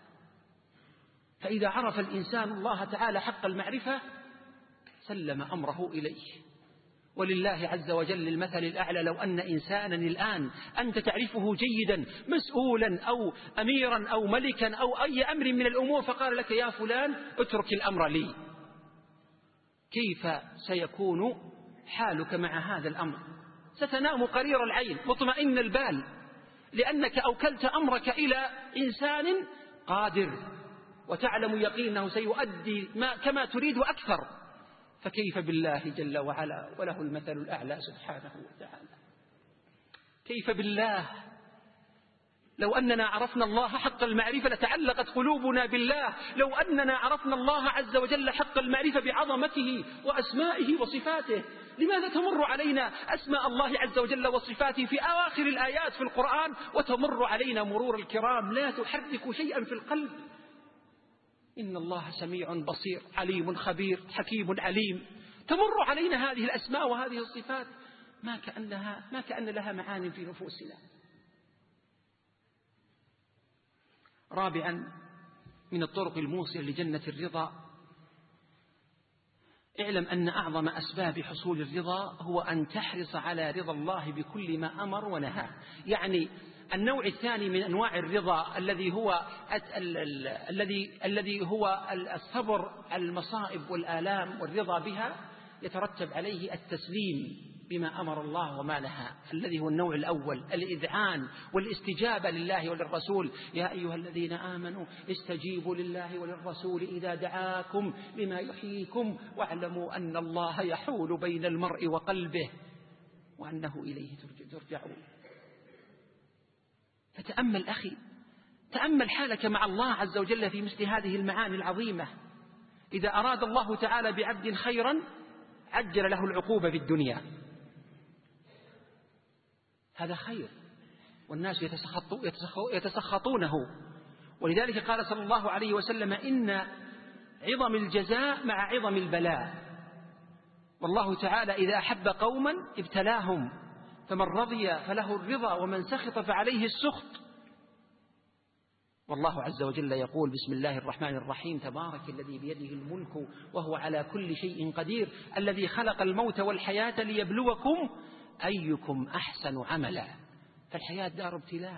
Speaker 3: فإذا عرف الإنسان الله تعالى حق المعرفة سلم أمره إليه. ولله عز وجل المثل الأعلى. لو أن إنسانا الآن أنت تعرفه جيدا، مسؤولا أو أميرا أو ملكا أو أي أمر من الأمور، فقال لك: يا فلان اترك الأمر لي، كيف سيكون حالك مع هذا الأمر؟ ستنام قرير العين مطمئن البال، لأنك أوكلت أمرك إلى إنسان قادر وتعلم يقينه سيؤدي كما تريد وأكثر. فكيف بالله جل وعلا وله المثل الأعلى سبحانه وتعالى؟ كيف بالله؟ لو أننا عرفنا الله حق المعرفة لتعلقت قلوبنا بالله. لو أننا عرفنا الله عز وجل حق المعرفة بعظمته وأسمائه وصفاته. لماذا تمر علينا أسماء الله عز وجل وصفاته في أواخر الآيات في القرآن وتمر علينا مرور الكرام لا تحرك شيئا في القلب؟ إن الله سميع بصير عليم خبير حكيم عليم. تمر علينا هذه الأسماء وهذه الصفات ما كأن لها معان في نفوسنا. رابعا من الطرق الموصلة لجنة الرضا، اعلم أن أعظم أسباب حصول الرضا هو أن تحرص على رضا الله بكل ما أمر ونهى. يعني النوع الثاني من أنواع الرضا الذي هو الصبر على المصائب والآلام والرضا بها، يترتب عليه التسليم بما أمر الله وما نهى، الذي هو النوع الأول، الإذعان والاستجابة لله وللرسول. يا أيها الذين آمنوا استجيبوا لله وللرسول إذا دعاكم لما يحييكم واعلموا أن الله يحول بين المرء وقلبه وأنه إليه ترجعون. فتأمل أخي، تأمل حالك مع الله عز وجل في مثل هذه المعاني العظيمة. إذا أراد الله تعالى بعبد خيرا عجل له العقوبة في الدنيا، هذا خير، والناس يتسخطونه. ولذلك قال صلى الله عليه وسلم: إن عظم الجزاء مع عظم البلاء. والله تعالى إذا أحب قوما ابتلاهم، فمن رضي فله الرضا ومن سخط فعليه السخط. والله عز وجل يقول: بسم الله الرحمن الرحيم: تبارك الذي بيده الملك وهو على كل شيء قدير، الذي خلق الموت والحياة ليبلوكم أيكم أحسن عملا. فالحياة دار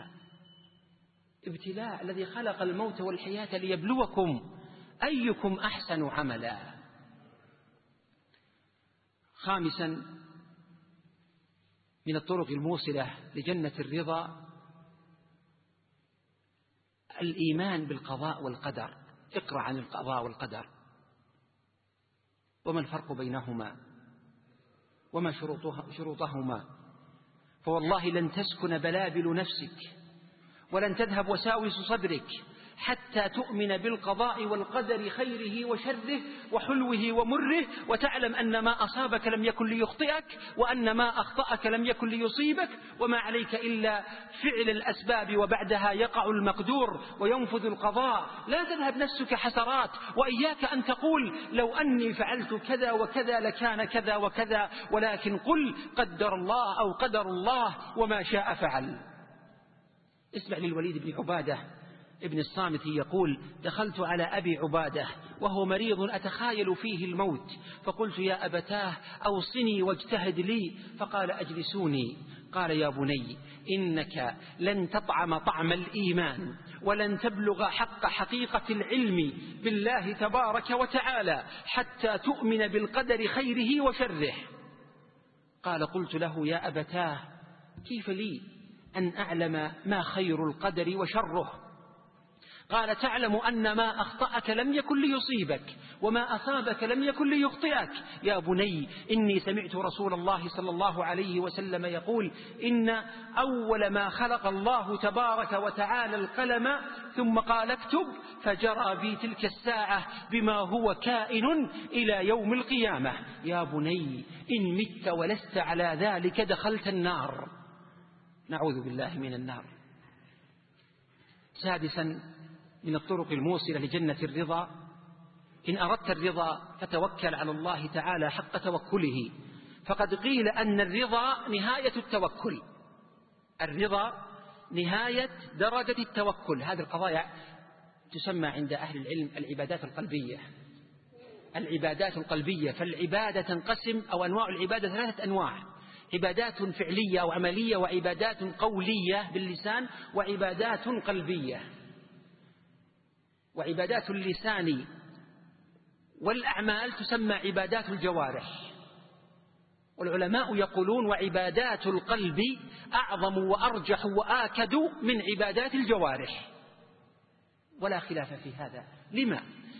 Speaker 3: ابتلاء، الذي خلق الموت والحياة ليبلوكم أيكم أحسن عملا. خامسا من الطرق الموصلة لجنة الرضا الإيمان بالقضاء والقدر. اقرأ عن القضاء والقدر، وما الفرق بينهما وما شروطهما. فوالله لن تسكن بلابل نفسك ولن تذهب وساوس صدرك حتى تؤمن بالقضاء والقدر خيره وشره وحلوه ومره، وتعلم أن ما أصابك لم يكن ليخطئك، وأن ما أخطأك لم يكن ليصيبك، وما عليك إلا فعل الأسباب وبعدها يقع المقدور وينفذ القضاء. لا تذهب نفسك حسرات، وإياك أن تقول لو أني فعلت كذا وكذا لكان كذا وكذا، ولكن قل قدر الله أو قدر الله وما شاء فعل. اسمع للوليد بن عبادة ابن الصامت يقول: دخلت على أبي عبادة وهو مريض أتخايل فيه الموت، فقلت: يا أبتاه أوصني واجتهد لي. فقال: أجلسوني. قال: يا بني، إنك لن تطعم طعم الإيمان ولن تبلغ حقيقة العلم بالله تبارك وتعالى حتى تؤمن بالقدر خيره وشره. قال: قلت له: يا أبتاه، كيف لي أن أعلم ما خير القدر وشره؟ قال: تعلم أن ما أخطأك لم يكن ليصيبك، وما أصابك لم يكن ليخطئك. يا بني، إني سمعت رسول الله صلى الله عليه وسلم يقول: إن أول ما خلق الله تبارك وتعالى القلم، ثم قال: اكتب، فجرى بي تلك الساعة بما هو كائن إلى يوم القيامة. يا بني، إن مت ولست على ذلك دخلت النار. نعوذ بالله من النار. سادسا من الطرق الموصلة لجنة الرضا: إن أردت الرضا فتوكل على الله تعالى حق توكله، فقد قيل أن الرضا نهاية التوكل. الرضا نهاية درجة التوكل. هذه القضايا تسمى عند أهل العلم العبادات القلبية. العبادات القلبية. فالعبادة تنقسم، أو أنواع العبادة 3 أنواع: عبادات فعلية أو عملية، وعبادات قولية باللسان، وعبادات قلبية. وعبادات اللسان والأعمال تسمى عبادات الجوارح. والعلماء يقولون: وعبادات القلب أعظم وأرجح وآكد من عبادات الجوارح. ولا خلاف في هذا. لما؟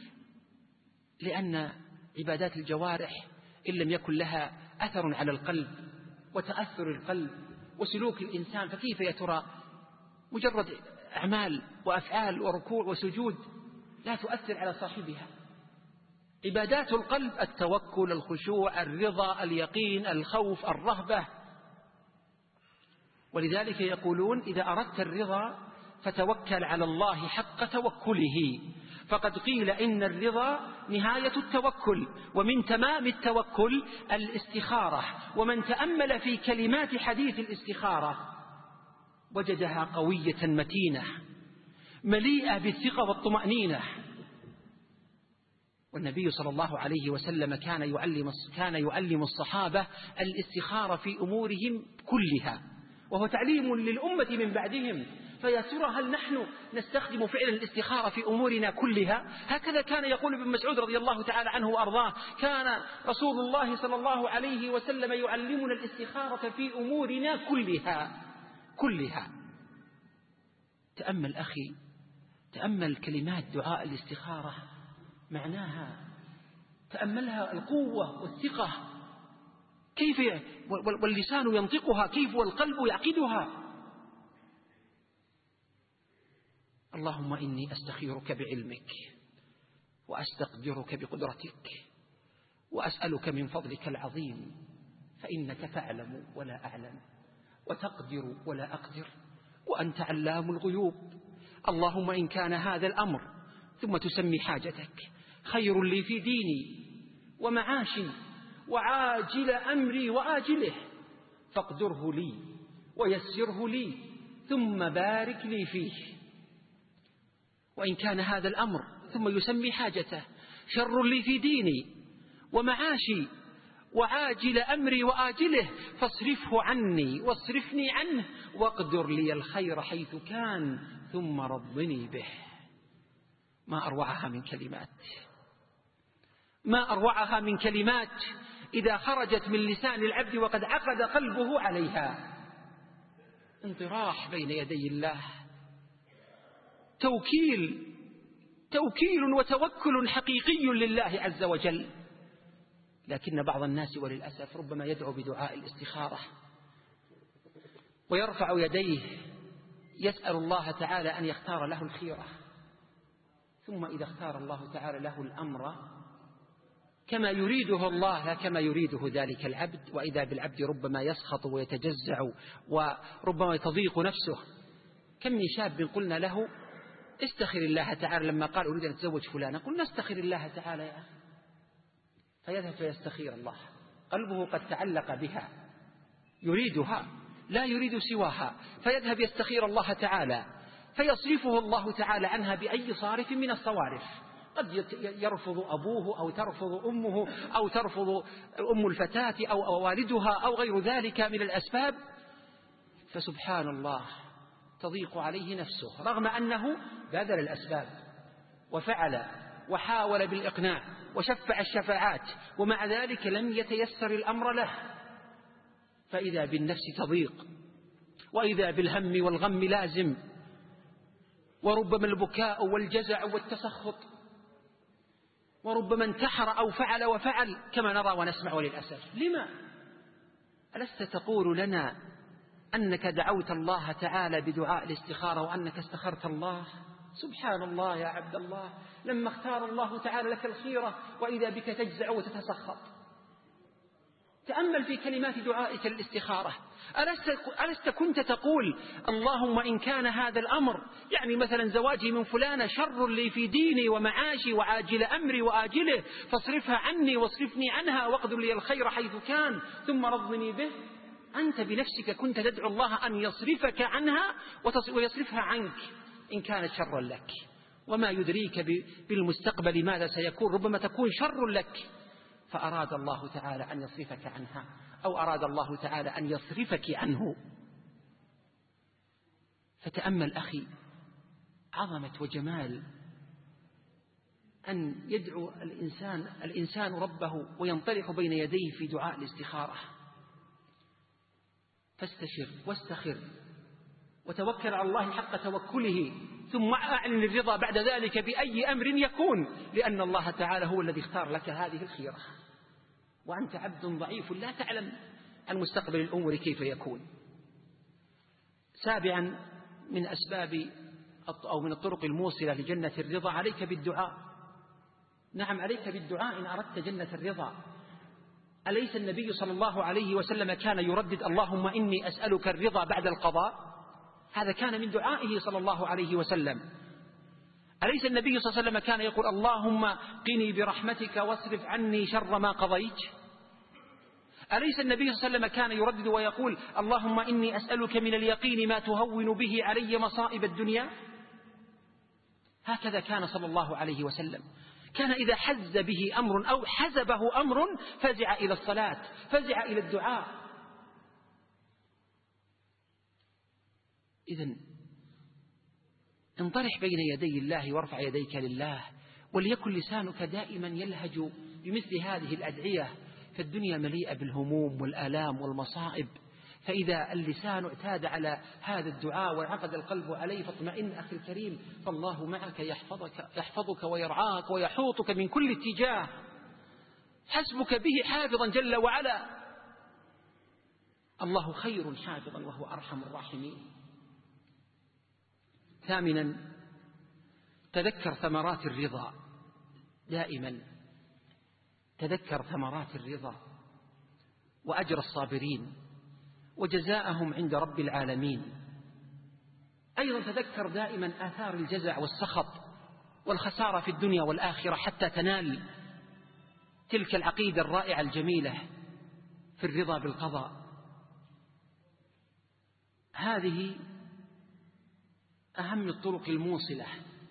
Speaker 3: لأن عبادات الجوارح إن لم يكن لها أثر على القلب وتأثر القلب وسلوك الإنسان، فكيف يا ترى مجرد أعمال وأفعال وركوع وسجود لا تؤثر على صاحبها؟ عبادات القلب: التوكل، الخشوع، الرضا، اليقين، الخوف، الرهبة. ولذلك يقولون: إذا أردت الرضا فتوكل على الله حق توكله، فقد قيل إن الرضا نهاية التوكل، ومن تمام التوكل الاستخارة. ومن تأمل في كلمات حديث الاستخارة وجدها قوية متينة مليئة بالثقة والطمأنينة. والنبي صلى الله عليه وسلم كان يعلم الصحابة الاستخارة في أمورهم كلها، وهو تعليم للأمة من بعدهم. فيا ترى هل نحن نستخدم فعلا الاستخارة في أمورنا كلها؟ هكذا كان يقول ابن مسعود رضي الله تعالى عنه وأرضاه: كان رسول الله صلى الله عليه وسلم يعلمنا الاستخارة في أمورنا كلها. تأمل أخي، تأمل كلمات دعاء الاستخارة، معناها تأملها، القوة والثقة، كيف واللسان ينطقها، كيف والقلب يعقدها. اللهم إني أستخيرك بعلمك، وأستقدرك بقدرتك، وأسألك من فضلك العظيم، فإنك تعلم ولا أعلم، وتقدر ولا أقدر، وأنت علام الغيوب. اللهم إن كان هذا الأمر، ثم تسمي حاجتك، خير لي في ديني ومعاشي وعاجل أمري وآجله، فاقدره لي ويسره لي، ثم بارك لي فيه. وإن كان هذا الأمر، ثم يسمي حاجته، شر لي في ديني ومعاشي وعاجل أمري وآجله، فاصرفه عني واصرفني عنه، واقدر لي الخير حيث كان، ثم رضني به. ما أروعها من كلمات، ما أروعها من كلمات إذا خرجت من لسان العبد وقد عقد قلبه عليها. انطراح بين يدي الله، توكيل وتوكل حقيقي لله عز وجل. لكن بعض الناس وللأسف ربما يدعو بدعاء الاستخارة ويرفع يديه يسأل الله تعالى أن يختار له الخيرة، ثم إذا اختار الله تعالى له الأمر كما يريده الله لا كما يريده ذلك العبد، وإذا بالعبد ربما يسخط ويتجزع وربما تضيق نفسه. كم من شاب قلنا له استخر الله تعالى لما قال أريد أن أتزوج فلانا، قلنا استخر الله تعالى يا أخي، فيذهب فيستخير الله، قلبه قد تعلق بها يريدها لا يريد سواها، فيذهب يستخير الله تعالى فيصرفه الله تعالى عنها بأي صارف من الصوارف. قد يرفض أبوه أو ترفض أمه أو ترفض أم الفتاة أو والدها أو غير ذلك من الأسباب، فسبحان الله تضيق عليه نفسه رغم أنه بذل الأسباب وفعل وحاول بالإقناع وشفع الشفاعات، ومع ذلك لم يتيسر الأمر له، فإذا بالنفس تضيق، وإذا بالهم والغم لازم، وربما البكاء والجزع والتسخط، وربما انتحر أو فعل وفعل كما نرى ونسمع وللأسف. لما؟ ألست تقول لنا أنك دعوت الله تعالى بدعاء الاستخارة وأنك استخرت الله؟ سبحان الله يا عبد الله، لما اختار الله تعالى لك الخيرة وإذا بك تجزع وتتسخط. تأمل في كلمات دعائك للاستخارة. ألست كنت تقول اللهم إن كان هذا الأمر يعني مثلا زواجي من فلانة شر لي في ديني ومعاشي وعاجل أمري وآجله فاصرفها عني واصرفني عنها واقدر لي الخير حيث كان ثم رضني به؟ أنت بنفسك كنت تدعو الله أن يصرفك عنها ويصرفها عنك إن كانت شرا لك، وما يدريك بالمستقبل ماذا سيكون، ربما تكون شر لك، فأراد الله تعالى أن يصرفك عنها أو أراد الله تعالى أن يصرفك عنه. فتأمل أخي عظمة وجمال أن يدعو الإنسان ربه وينطلق بين يديه في دعاء الاستخارة. فاستشر واستخر وتوكل على الله حق توكله، ثم أعلن الرضا بعد ذلك بأي أمر يكون، لأن الله تعالى هو الذي اختار لك هذه الخيرة، وأنت عبد ضعيف لا تعلم عن مستقبل الأمور كيف يكون. سابعا من أسباب أو من الطرق الموصلة لجنة الرضا عليك بالدعاء. نعم عليك بالدعاء إن أردت جنة الرضا. أليس النبي صلى الله عليه وسلم كان يردد اللهم إني أسألك الرضا بعد القضاء؟ هذا كان من دعائه صلى الله عليه وسلم. أليس النبي صلى الله عليه وسلم كان يقول اللهم قني برحمتك واصرف عني شر ما قضيت؟ أليس النبي صلى الله عليه وسلم كان يردد ويقول اللهم إني أسألك من اليقين ما تهون به علي مصائب الدنيا؟ هكذا كان صلى الله عليه وسلم. كان إذا حز به أمر أو حزبه أمر فزع إلى الصلاة، فزع إلى الدعاء. إذن انطرح بين يدي الله وارفع يديك لله، وليكن لسانك دائما يلهج بمثل هذه الأدعية، فالدنيا مليئة بالهموم والآلام والمصائب، فإذا اللسان اعتاد على هذا الدعاء وعقد القلب عليه فاطمئن أخي الكريم، فالله معك يحفظك ويرعاك ويحوطك من كل اتجاه، حسبك به حافظا جل وعلا، الله خير حافظا وهو أرحم الراحمين. ثامنا تذكر ثمرات الرضا، دائما تذكر ثمرات الرضا وأجر الصابرين وجزاءهم عند رب العالمين. أيضا تذكر دائما آثار الجزع والسخط والخسارة في الدنيا والآخرة حتى تنال تلك العقيدة الرائعة الجميلة في الرضا بالقضاء. هذه أهم الطرق الموصلة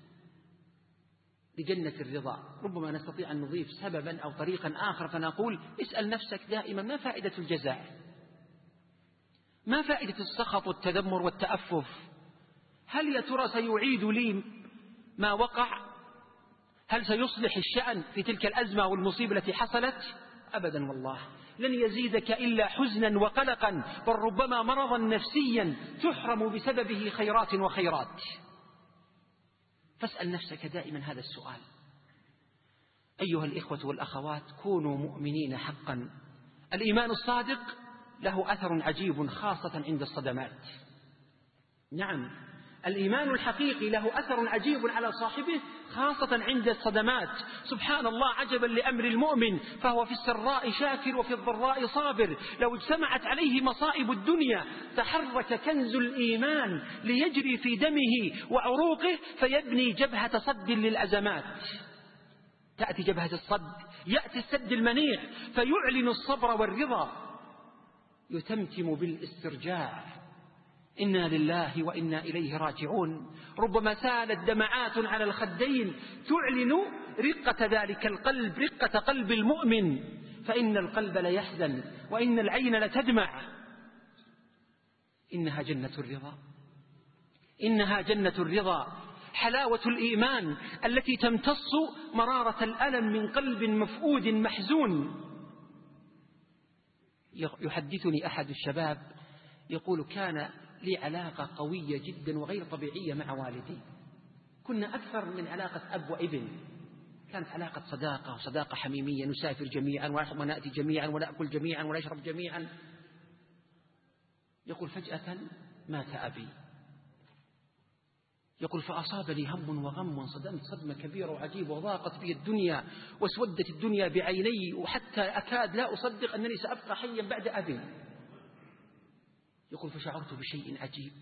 Speaker 3: لجنة الرضا. ربما نستطيع أن نضيف سببا أو طريقا آخر فنقول اسأل نفسك دائما ما فائدة الجزع؟ ما فائدة السخط والتذمر والتأفف؟ هل يا ترى سيعيد لي ما وقع؟ هل سيصلح الشأن في تلك الأزمة والمصيبة التي حصلت؟ أبدا والله، لن يزيدك إلا حزنا وقلقا، بل ربما مرضا نفسيا تحرم بسببه خيرات وخيرات. فاسأل نفسك دائما هذا السؤال. أيها الإخوة والأخوات، كونوا مؤمنين حقا. الإيمان الصادق له أثر عجيب خاصة عند الصدمات. نعم، الإيمان الحقيقي له أثر عجيب على صاحبه، خاصة عند الصدمات. سبحان الله، عجبا لأمر المؤمن، فهو في السراء شاكر وفي الضراء صابر. لو اجتمعت عليه مصائب الدنيا تحرك كنز الإيمان ليجري في دمه وعروقه فيبني جبهة صد للأزمات. تأتي جبهة الصد، يأتي السد المنيع فيعلن الصبر والرضا، يتمتم بالاسترجاع، إنا لله وإنا إليه راجعون. ربما سالت دمعات على الخدين تعلن رقة ذلك القلب، رقة قلب المؤمن، فإن القلب ليحزن وإن العين لتدمع. إنها جنة الرضا، إنها جنة الرضا، حلاوة الإيمان التي تمتص مرارة الألم من قلب مفقود محزون. يحدثني أحد الشباب يقول: كان لي علاقة قوية جدا وغير طبيعية مع والدي، كنا أكثر من علاقة أب وابن، كانت علاقة صداقة وصداقة حميمية، نسافر جميعا ونأتي جميعا ونأكل جميعا ونشرب جميعا. يقول: فجأة مات أبي. يقول: فأصابني هم وغم، صدمت صدمة كبيرة وعجيبة، وضاقت بي الدنيا واسودت الدنيا بعيني، وحتى أكاد لا أصدق أنني سأبقى حيا بعد أبي. يقول: فشعرت بشيء عجيب،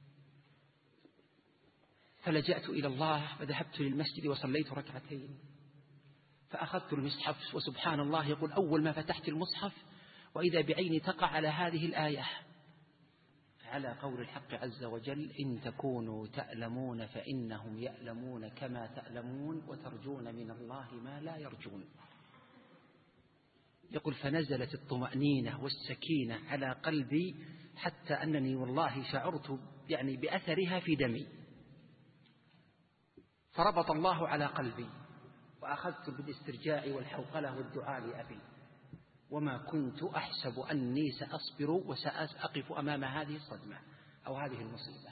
Speaker 3: فلجأت إلى الله فذهبت للمسجد وصليت ركعتين، فأخذت المصحف، وسبحان الله يقول: أول ما فتحت المصحف وإذا بعيني تقع على هذه الآية، على قول الحق عز وجل: إن تكونوا تألمون فإنهم يألمون كما تألمون وترجون من الله ما لا يرجون. يقول: فنزلت الطمأنينة والسكينة على قلبي حتى أنني والله شعرت بأثرها في دمي، فربط الله على قلبي وأخذت بالاسترجاع والحوقلة والدعاء لأبي، وما كنت أحسب أني سأصبر وسأقف أمام هذه الصدمة أو هذه المصيبة.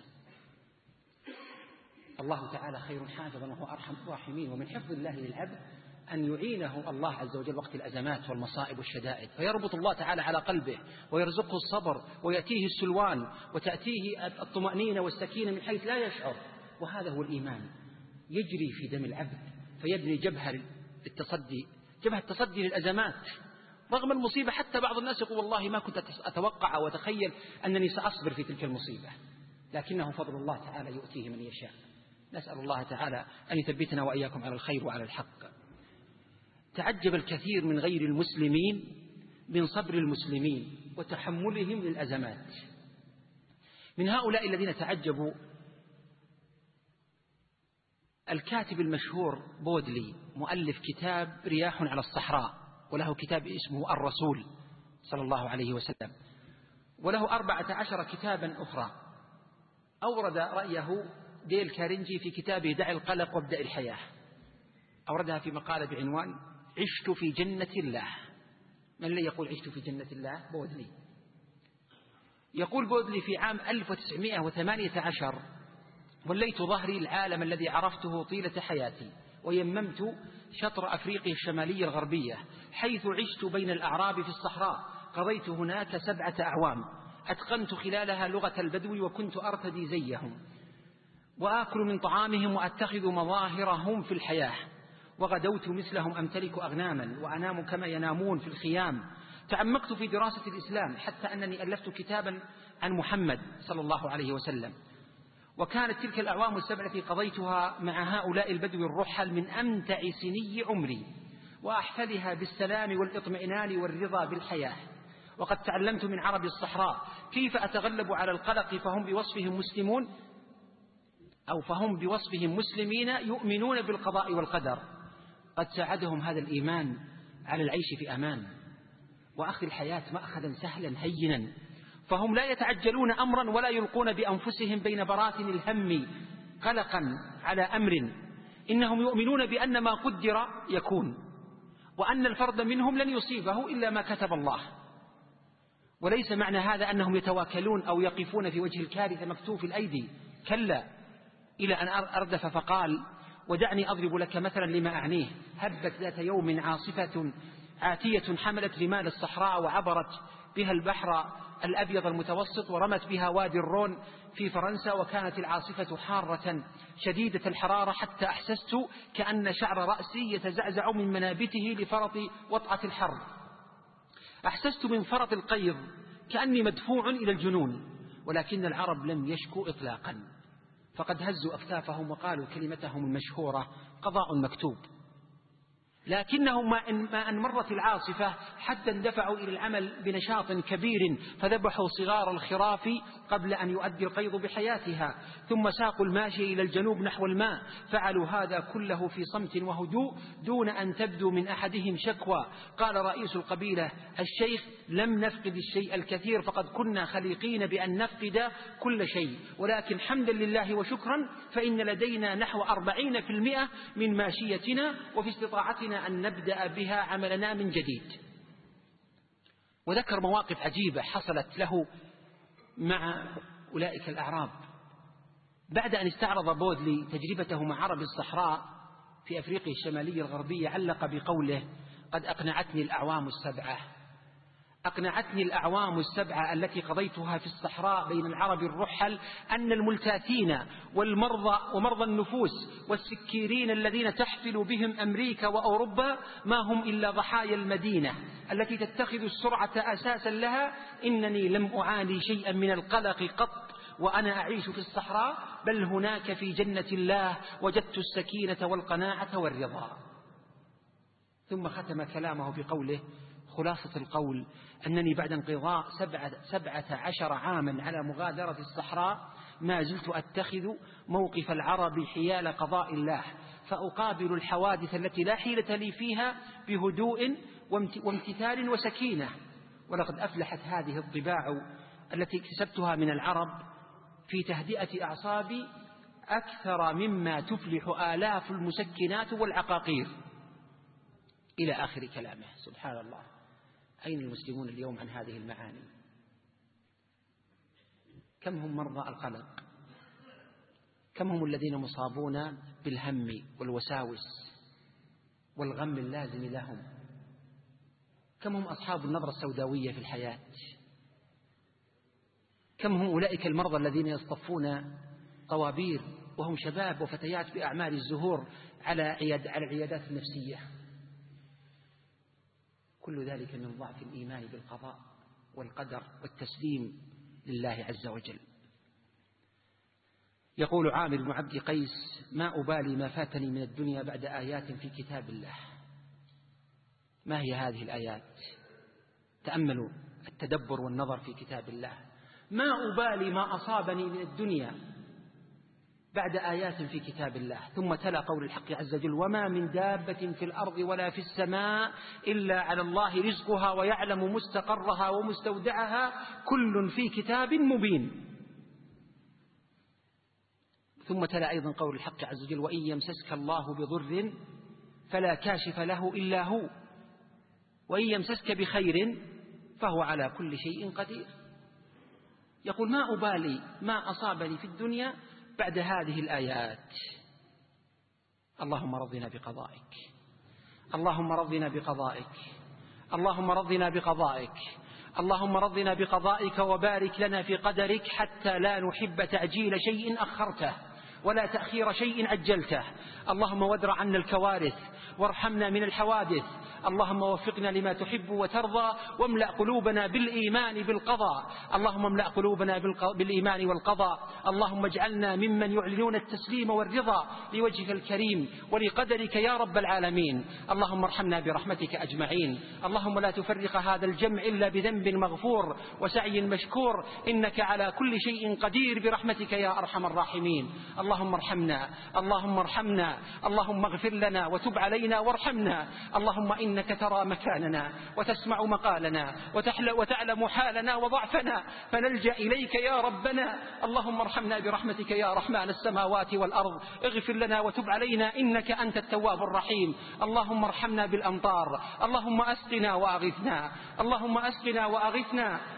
Speaker 3: الله تعالى خير حافظا وهو أرحم الراحمين، ومن حفظ الله للعبد أن يعينه الله عز وجل وقت الأزمات والمصائب والشدائد، فيربط الله تعالى على قلبه ويرزقه الصبر ويأتيه السلوان وتأتيه الطمأنينة والسكينة من حيث لا يشعر. وهذا هو الإيمان، يجري في دم العبد فيبني جبهة للتصدي، جبهة التصدي للأزمات رغم المصيبة. حتى بعض الناس يقول: والله ما كنت أتوقع أو أتخيل أنني سأصبر في تلك المصيبة، لكنه فضل الله تعالى يؤتيه من يشاء. نسأل الله تعالى أن يثبتنا وإياكم على الخير وعلى الحق. تعجب الكثير من غير المسلمين من صبر المسلمين وتحملهم للأزمات. من هؤلاء الذين تعجبوا الكاتب المشهور بودلي، مؤلف كتاب رياح على الصحراء، وله كتاب اسمه الرسول صلى الله عليه وسلم، وله 14 كتابا أخرى. أورد رأيه ديل كارنجي في كتابه دع القلق وابدأ الحياة، أوردها في مقالة بعنوان عشت في جنة الله. من الذي يقول عشت في جنة الله؟ بودلي. يقول بودلي: في عام 1918 وليت ظهري العالم الذي عرفته طيلة حياتي، ويممت شطر أفريقيا الشمالية الغربية، حيث عشت بين الأعراب في الصحراء. قضيت هناك 7 أعوام، أتقنت خلالها لغة البدو وكنت أرتدي زيهم، وآكل من طعامهم وأتخذ مظاهرهم في الحياة، وغدوت مثلهم أمتلك أغناما وأنام كما ينامون في الخيام. تعمقت في دراسة الإسلام حتى أنني ألفت كتابا عن محمد صلى الله عليه وسلم. وكانت تلك الأعوام 7 التي قضيتها مع هؤلاء البدو الرحل من أمتع سني عمري وأحفلها بالسلام والإطمئنان والرضا بالحياة. وقد تعلمت من عرب الصحراء كيف أتغلب على القلق، فهم بوصفهم مسلمين يؤمنون بالقضاء والقدر. قد ساعدهم هذا الإيمان على العيش في أمان وأخذ الحياة مأخذا سهلا هينا، فهم لا يتعجلون أمرا ولا يلقون بأنفسهم بين براتن الهم قلقا على أمر. إنهم يؤمنون بأن ما قدر يكون، وأن الفرد منهم لن يصيبه إلا ما كتب الله. وليس معنى هذا أنهم يتواكلون أو يقفون في وجه الكارثة مكتوف الأيدي، كلا، إلى أن أردف فقال: ودعني أضرب لك مثلا لما أعنيه. هبت ذات يوم عاصفة عاتية حملت رمال الصحراء وعبرت بها البحر الأبيض المتوسط ورمت بها وادي الرون في فرنسا، وكانت العاصفة حارة شديدة الحرارة حتى أحسست كأن شعر رأسي يتزعزع من منابته لفرط وطأة الحر. أحسست من فرط القيظ كأني مدفوع إلى الجنون، ولكن العرب لم يشكوا إطلاقا، فقد هزوا أكتافهم وقالوا كلمتهم المشهورة: قضاء مكتوب. لكنهم ما أن مرت العاصفة حتى اندفعوا إلى العمل بنشاط كبير، فذبحوا صغار الخراف قبل أن يؤدي القيظ بحياتها، ثم ساقوا الماشي إلى الجنوب نحو الماء. فعلوا هذا كله في صمت وهدوء دون أن تبدو من أحدهم شكوى. قال رئيس القبيلة: الشيخ: لم نفقد الشيء الكثير، فقد كنا خليقين بأن نفقد كل شيء، ولكن حمدا لله وشكرا فإن لدينا نحو 40% من ماشيتنا، وفي استطاعتنا أن نبدأ بها عملنا من جديد. وذكر مواقف عجيبة حصلت له مع أولئك الأعراب. بعد أن استعرض بودلي تجربته مع عرب الصحراء في أفريقيا الشمالية الغربية، علق بقوله: قد أقنعتني الأعوام السبعة، أقنعتني الأعوام السبعة التي قضيتها في الصحراء بين العرب الرحل أن الملتاتين والمرضى ومرضى النفوس والسكيرين الذين تحفل بهم أمريكا وأوروبا ما هم إلا ضحايا المدينة التي تتخذ السرعة أساسا لها. إنني لم أعاني شيئا من القلق قط وأنا أعيش في الصحراء، بل هناك في جنة الله وجدت السكينة والقناعة والرضا. ثم ختم كلامه بقوله: خلاصة القول أنني بعد انقضاء 17 عاما على مغادرة الصحراء ما زلت أتخذ موقف العرب حيال قضاء الله، فأقابل الحوادث التي لا حيلة لي فيها بهدوء وامتثال وسكينة. ولقد أفلحت هذه الطباع التي اكتسبتها من العرب في تهدئة أعصابي أكثر مما تفلح آلاف المسكنات والعقاقير، إلى آخر كلامه. سبحان الله، أين المسلمون اليوم عن هذه المعاني؟ كم هم مرضى القلق؟ كم هم الذين مصابون بالهم والوساوس والغم اللازم لهم؟ كم هم أصحاب النظرة السوداوية في الحياة؟ كم هم أولئك المرضى الذين يصطفون طوابير وهم شباب وفتيات بأعمال الزهور على العيادات النفسية؟ كل ذلك من ضعف الإيمان بالقضاء والقدر والتسليم لله عز وجل. يقول عامر بن عبد قيس: ما أبالي ما فاتني من الدنيا بعد آيات في كتاب الله. ما هي هذه الآيات؟ تأملوا التدبر والنظر في كتاب الله. ما أبالي ما أصابني من الدنيا بعد آيات في كتاب الله. ثم تلا قول الحق عز وجل: وما من دابة في الأرض ولا في السماء إلا على الله رزقها ويعلم مستقرها ومستودعها كل في كتاب مبين. ثم تلا أيضا قول الحق عز وجل: وإن يمسسك الله بضر فلا كاشف له إلا هو وإن يمسسك بخير فهو على كل شيء قدير. يقول: ما أبالي ما أصابني في الدنيا بعد هذه الآيات. اللهم رضنا بقضائك، اللهم رضنا بقضائك، اللهم رضنا بقضائك، اللهم رضنا بقضائك وبارك لنا في قدرك حتى لا نحب تعجيل شيء أخرته ولا تأخير شيء عجلته. اللهم وادر عنا الكوارث وارحمنا من الحوادث. اللهم وفقنا لما تحب وترضى واملأ قلوبنا بالإيمان بالقضاء. اللهم املأ قلوبنا بالإيمان والقضاء. اللهم اجعلنا ممن يعلنون التسليم والرضا لوجهك الكريم ولقدرك يا رب العالمين. اللهم ارحمنا برحمتك أجمعين. اللهم لا تفرق هذا الجمع إلا بذنب مغفور وسعي مشكور، إنك على كل شيء قدير برحمتك يا أرحم الراحمين. اللهم ارحمنا، اللهم ارحمنا، اللهم اغفر لنا وتب علينا وارحمنا. اللهم إنك ترى مكاننا وتسمع مقالنا وتعلم حالنا وضعفنا، فنلجأ إليك يا ربنا. اللهم ارحمنا برحمتك يا رحمن السماوات والأرض. اغفر لنا وتب علينا إنك أنت التواب الرحيم. اللهم ارحمنا بالأمطار، اللهم أسقنا وأغثنا، اللهم أسقنا وأغثنا،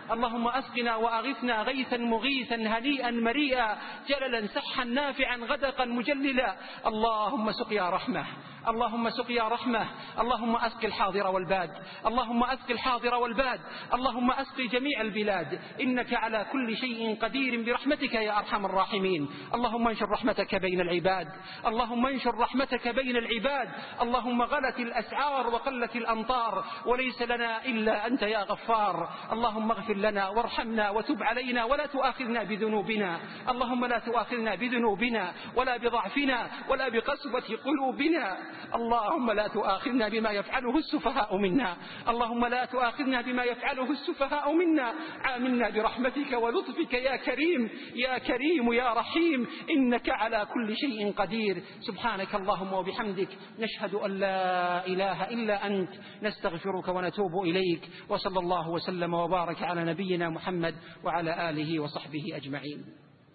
Speaker 3: اللهم أسقنا وأغثنا غيثا مغيثا هنيئا مريئا جللا سحا نافعا غدقا مجللا. اللهم سقيا رحمة، اللهم سقيا رحمة، اللهم أسق الحاضر والباد، اللهم أسق الحاضر والباد، اللهم أسق جميع البلاد، إنك على كل شيء قدير برحمتك يا أرحم الراحمين. اللهم انشر رحمتك بين العباد، اللهم انشر رحمتك بين العباد. اللهم غلت الأسعار وقلت الأمطار وليس لنا إلا أنت يا غفار. اللهم اغفر لنا وارحمنا وتب علينا ولا تؤاخذنا بذنوبنا، اللهم لا تؤاخذنا بذنوبنا ولا بضعفنا ولا بقسوة قلوبنا. اللهم لا تؤاخذنا بما يفعله السفهاء منا، اللهم لا تؤاخذنا بما يفعله السفهاء منا. عاملنا برحمتك ولطفك يا كريم يا كريم يا رحيم، إنك على كل شيء قدير. سبحانك اللهم وبحمدك، نشهد أن لا إله إلا أنت، نستغفرك ونتوب إليك. وصلى الله وسلم وبارك على نبينا محمد وعلى آله وصحبه أجمعين.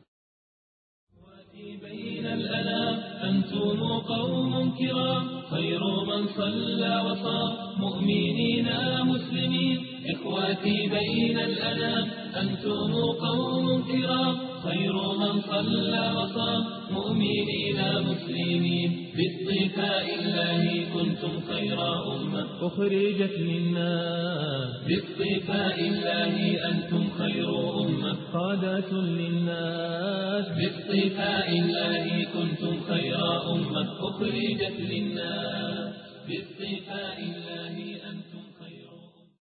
Speaker 1: بين الأنام أنتم قوم كرام، خير من صلى وصام، مؤمنين مسلمين. إخواتي بين الأنام أنتم قوم كرام، خير من صلى وصام، مؤمنين مسلمين. باصطفاء الله كنتم خير أمة
Speaker 4: أخرجت للناس،
Speaker 1: باصطفاء الله أنتم خير أمة
Speaker 4: قادة للناس،
Speaker 1: باصطفاء الله كنتم خير أمة أخرجت للناس، باصطفاء الله أنتم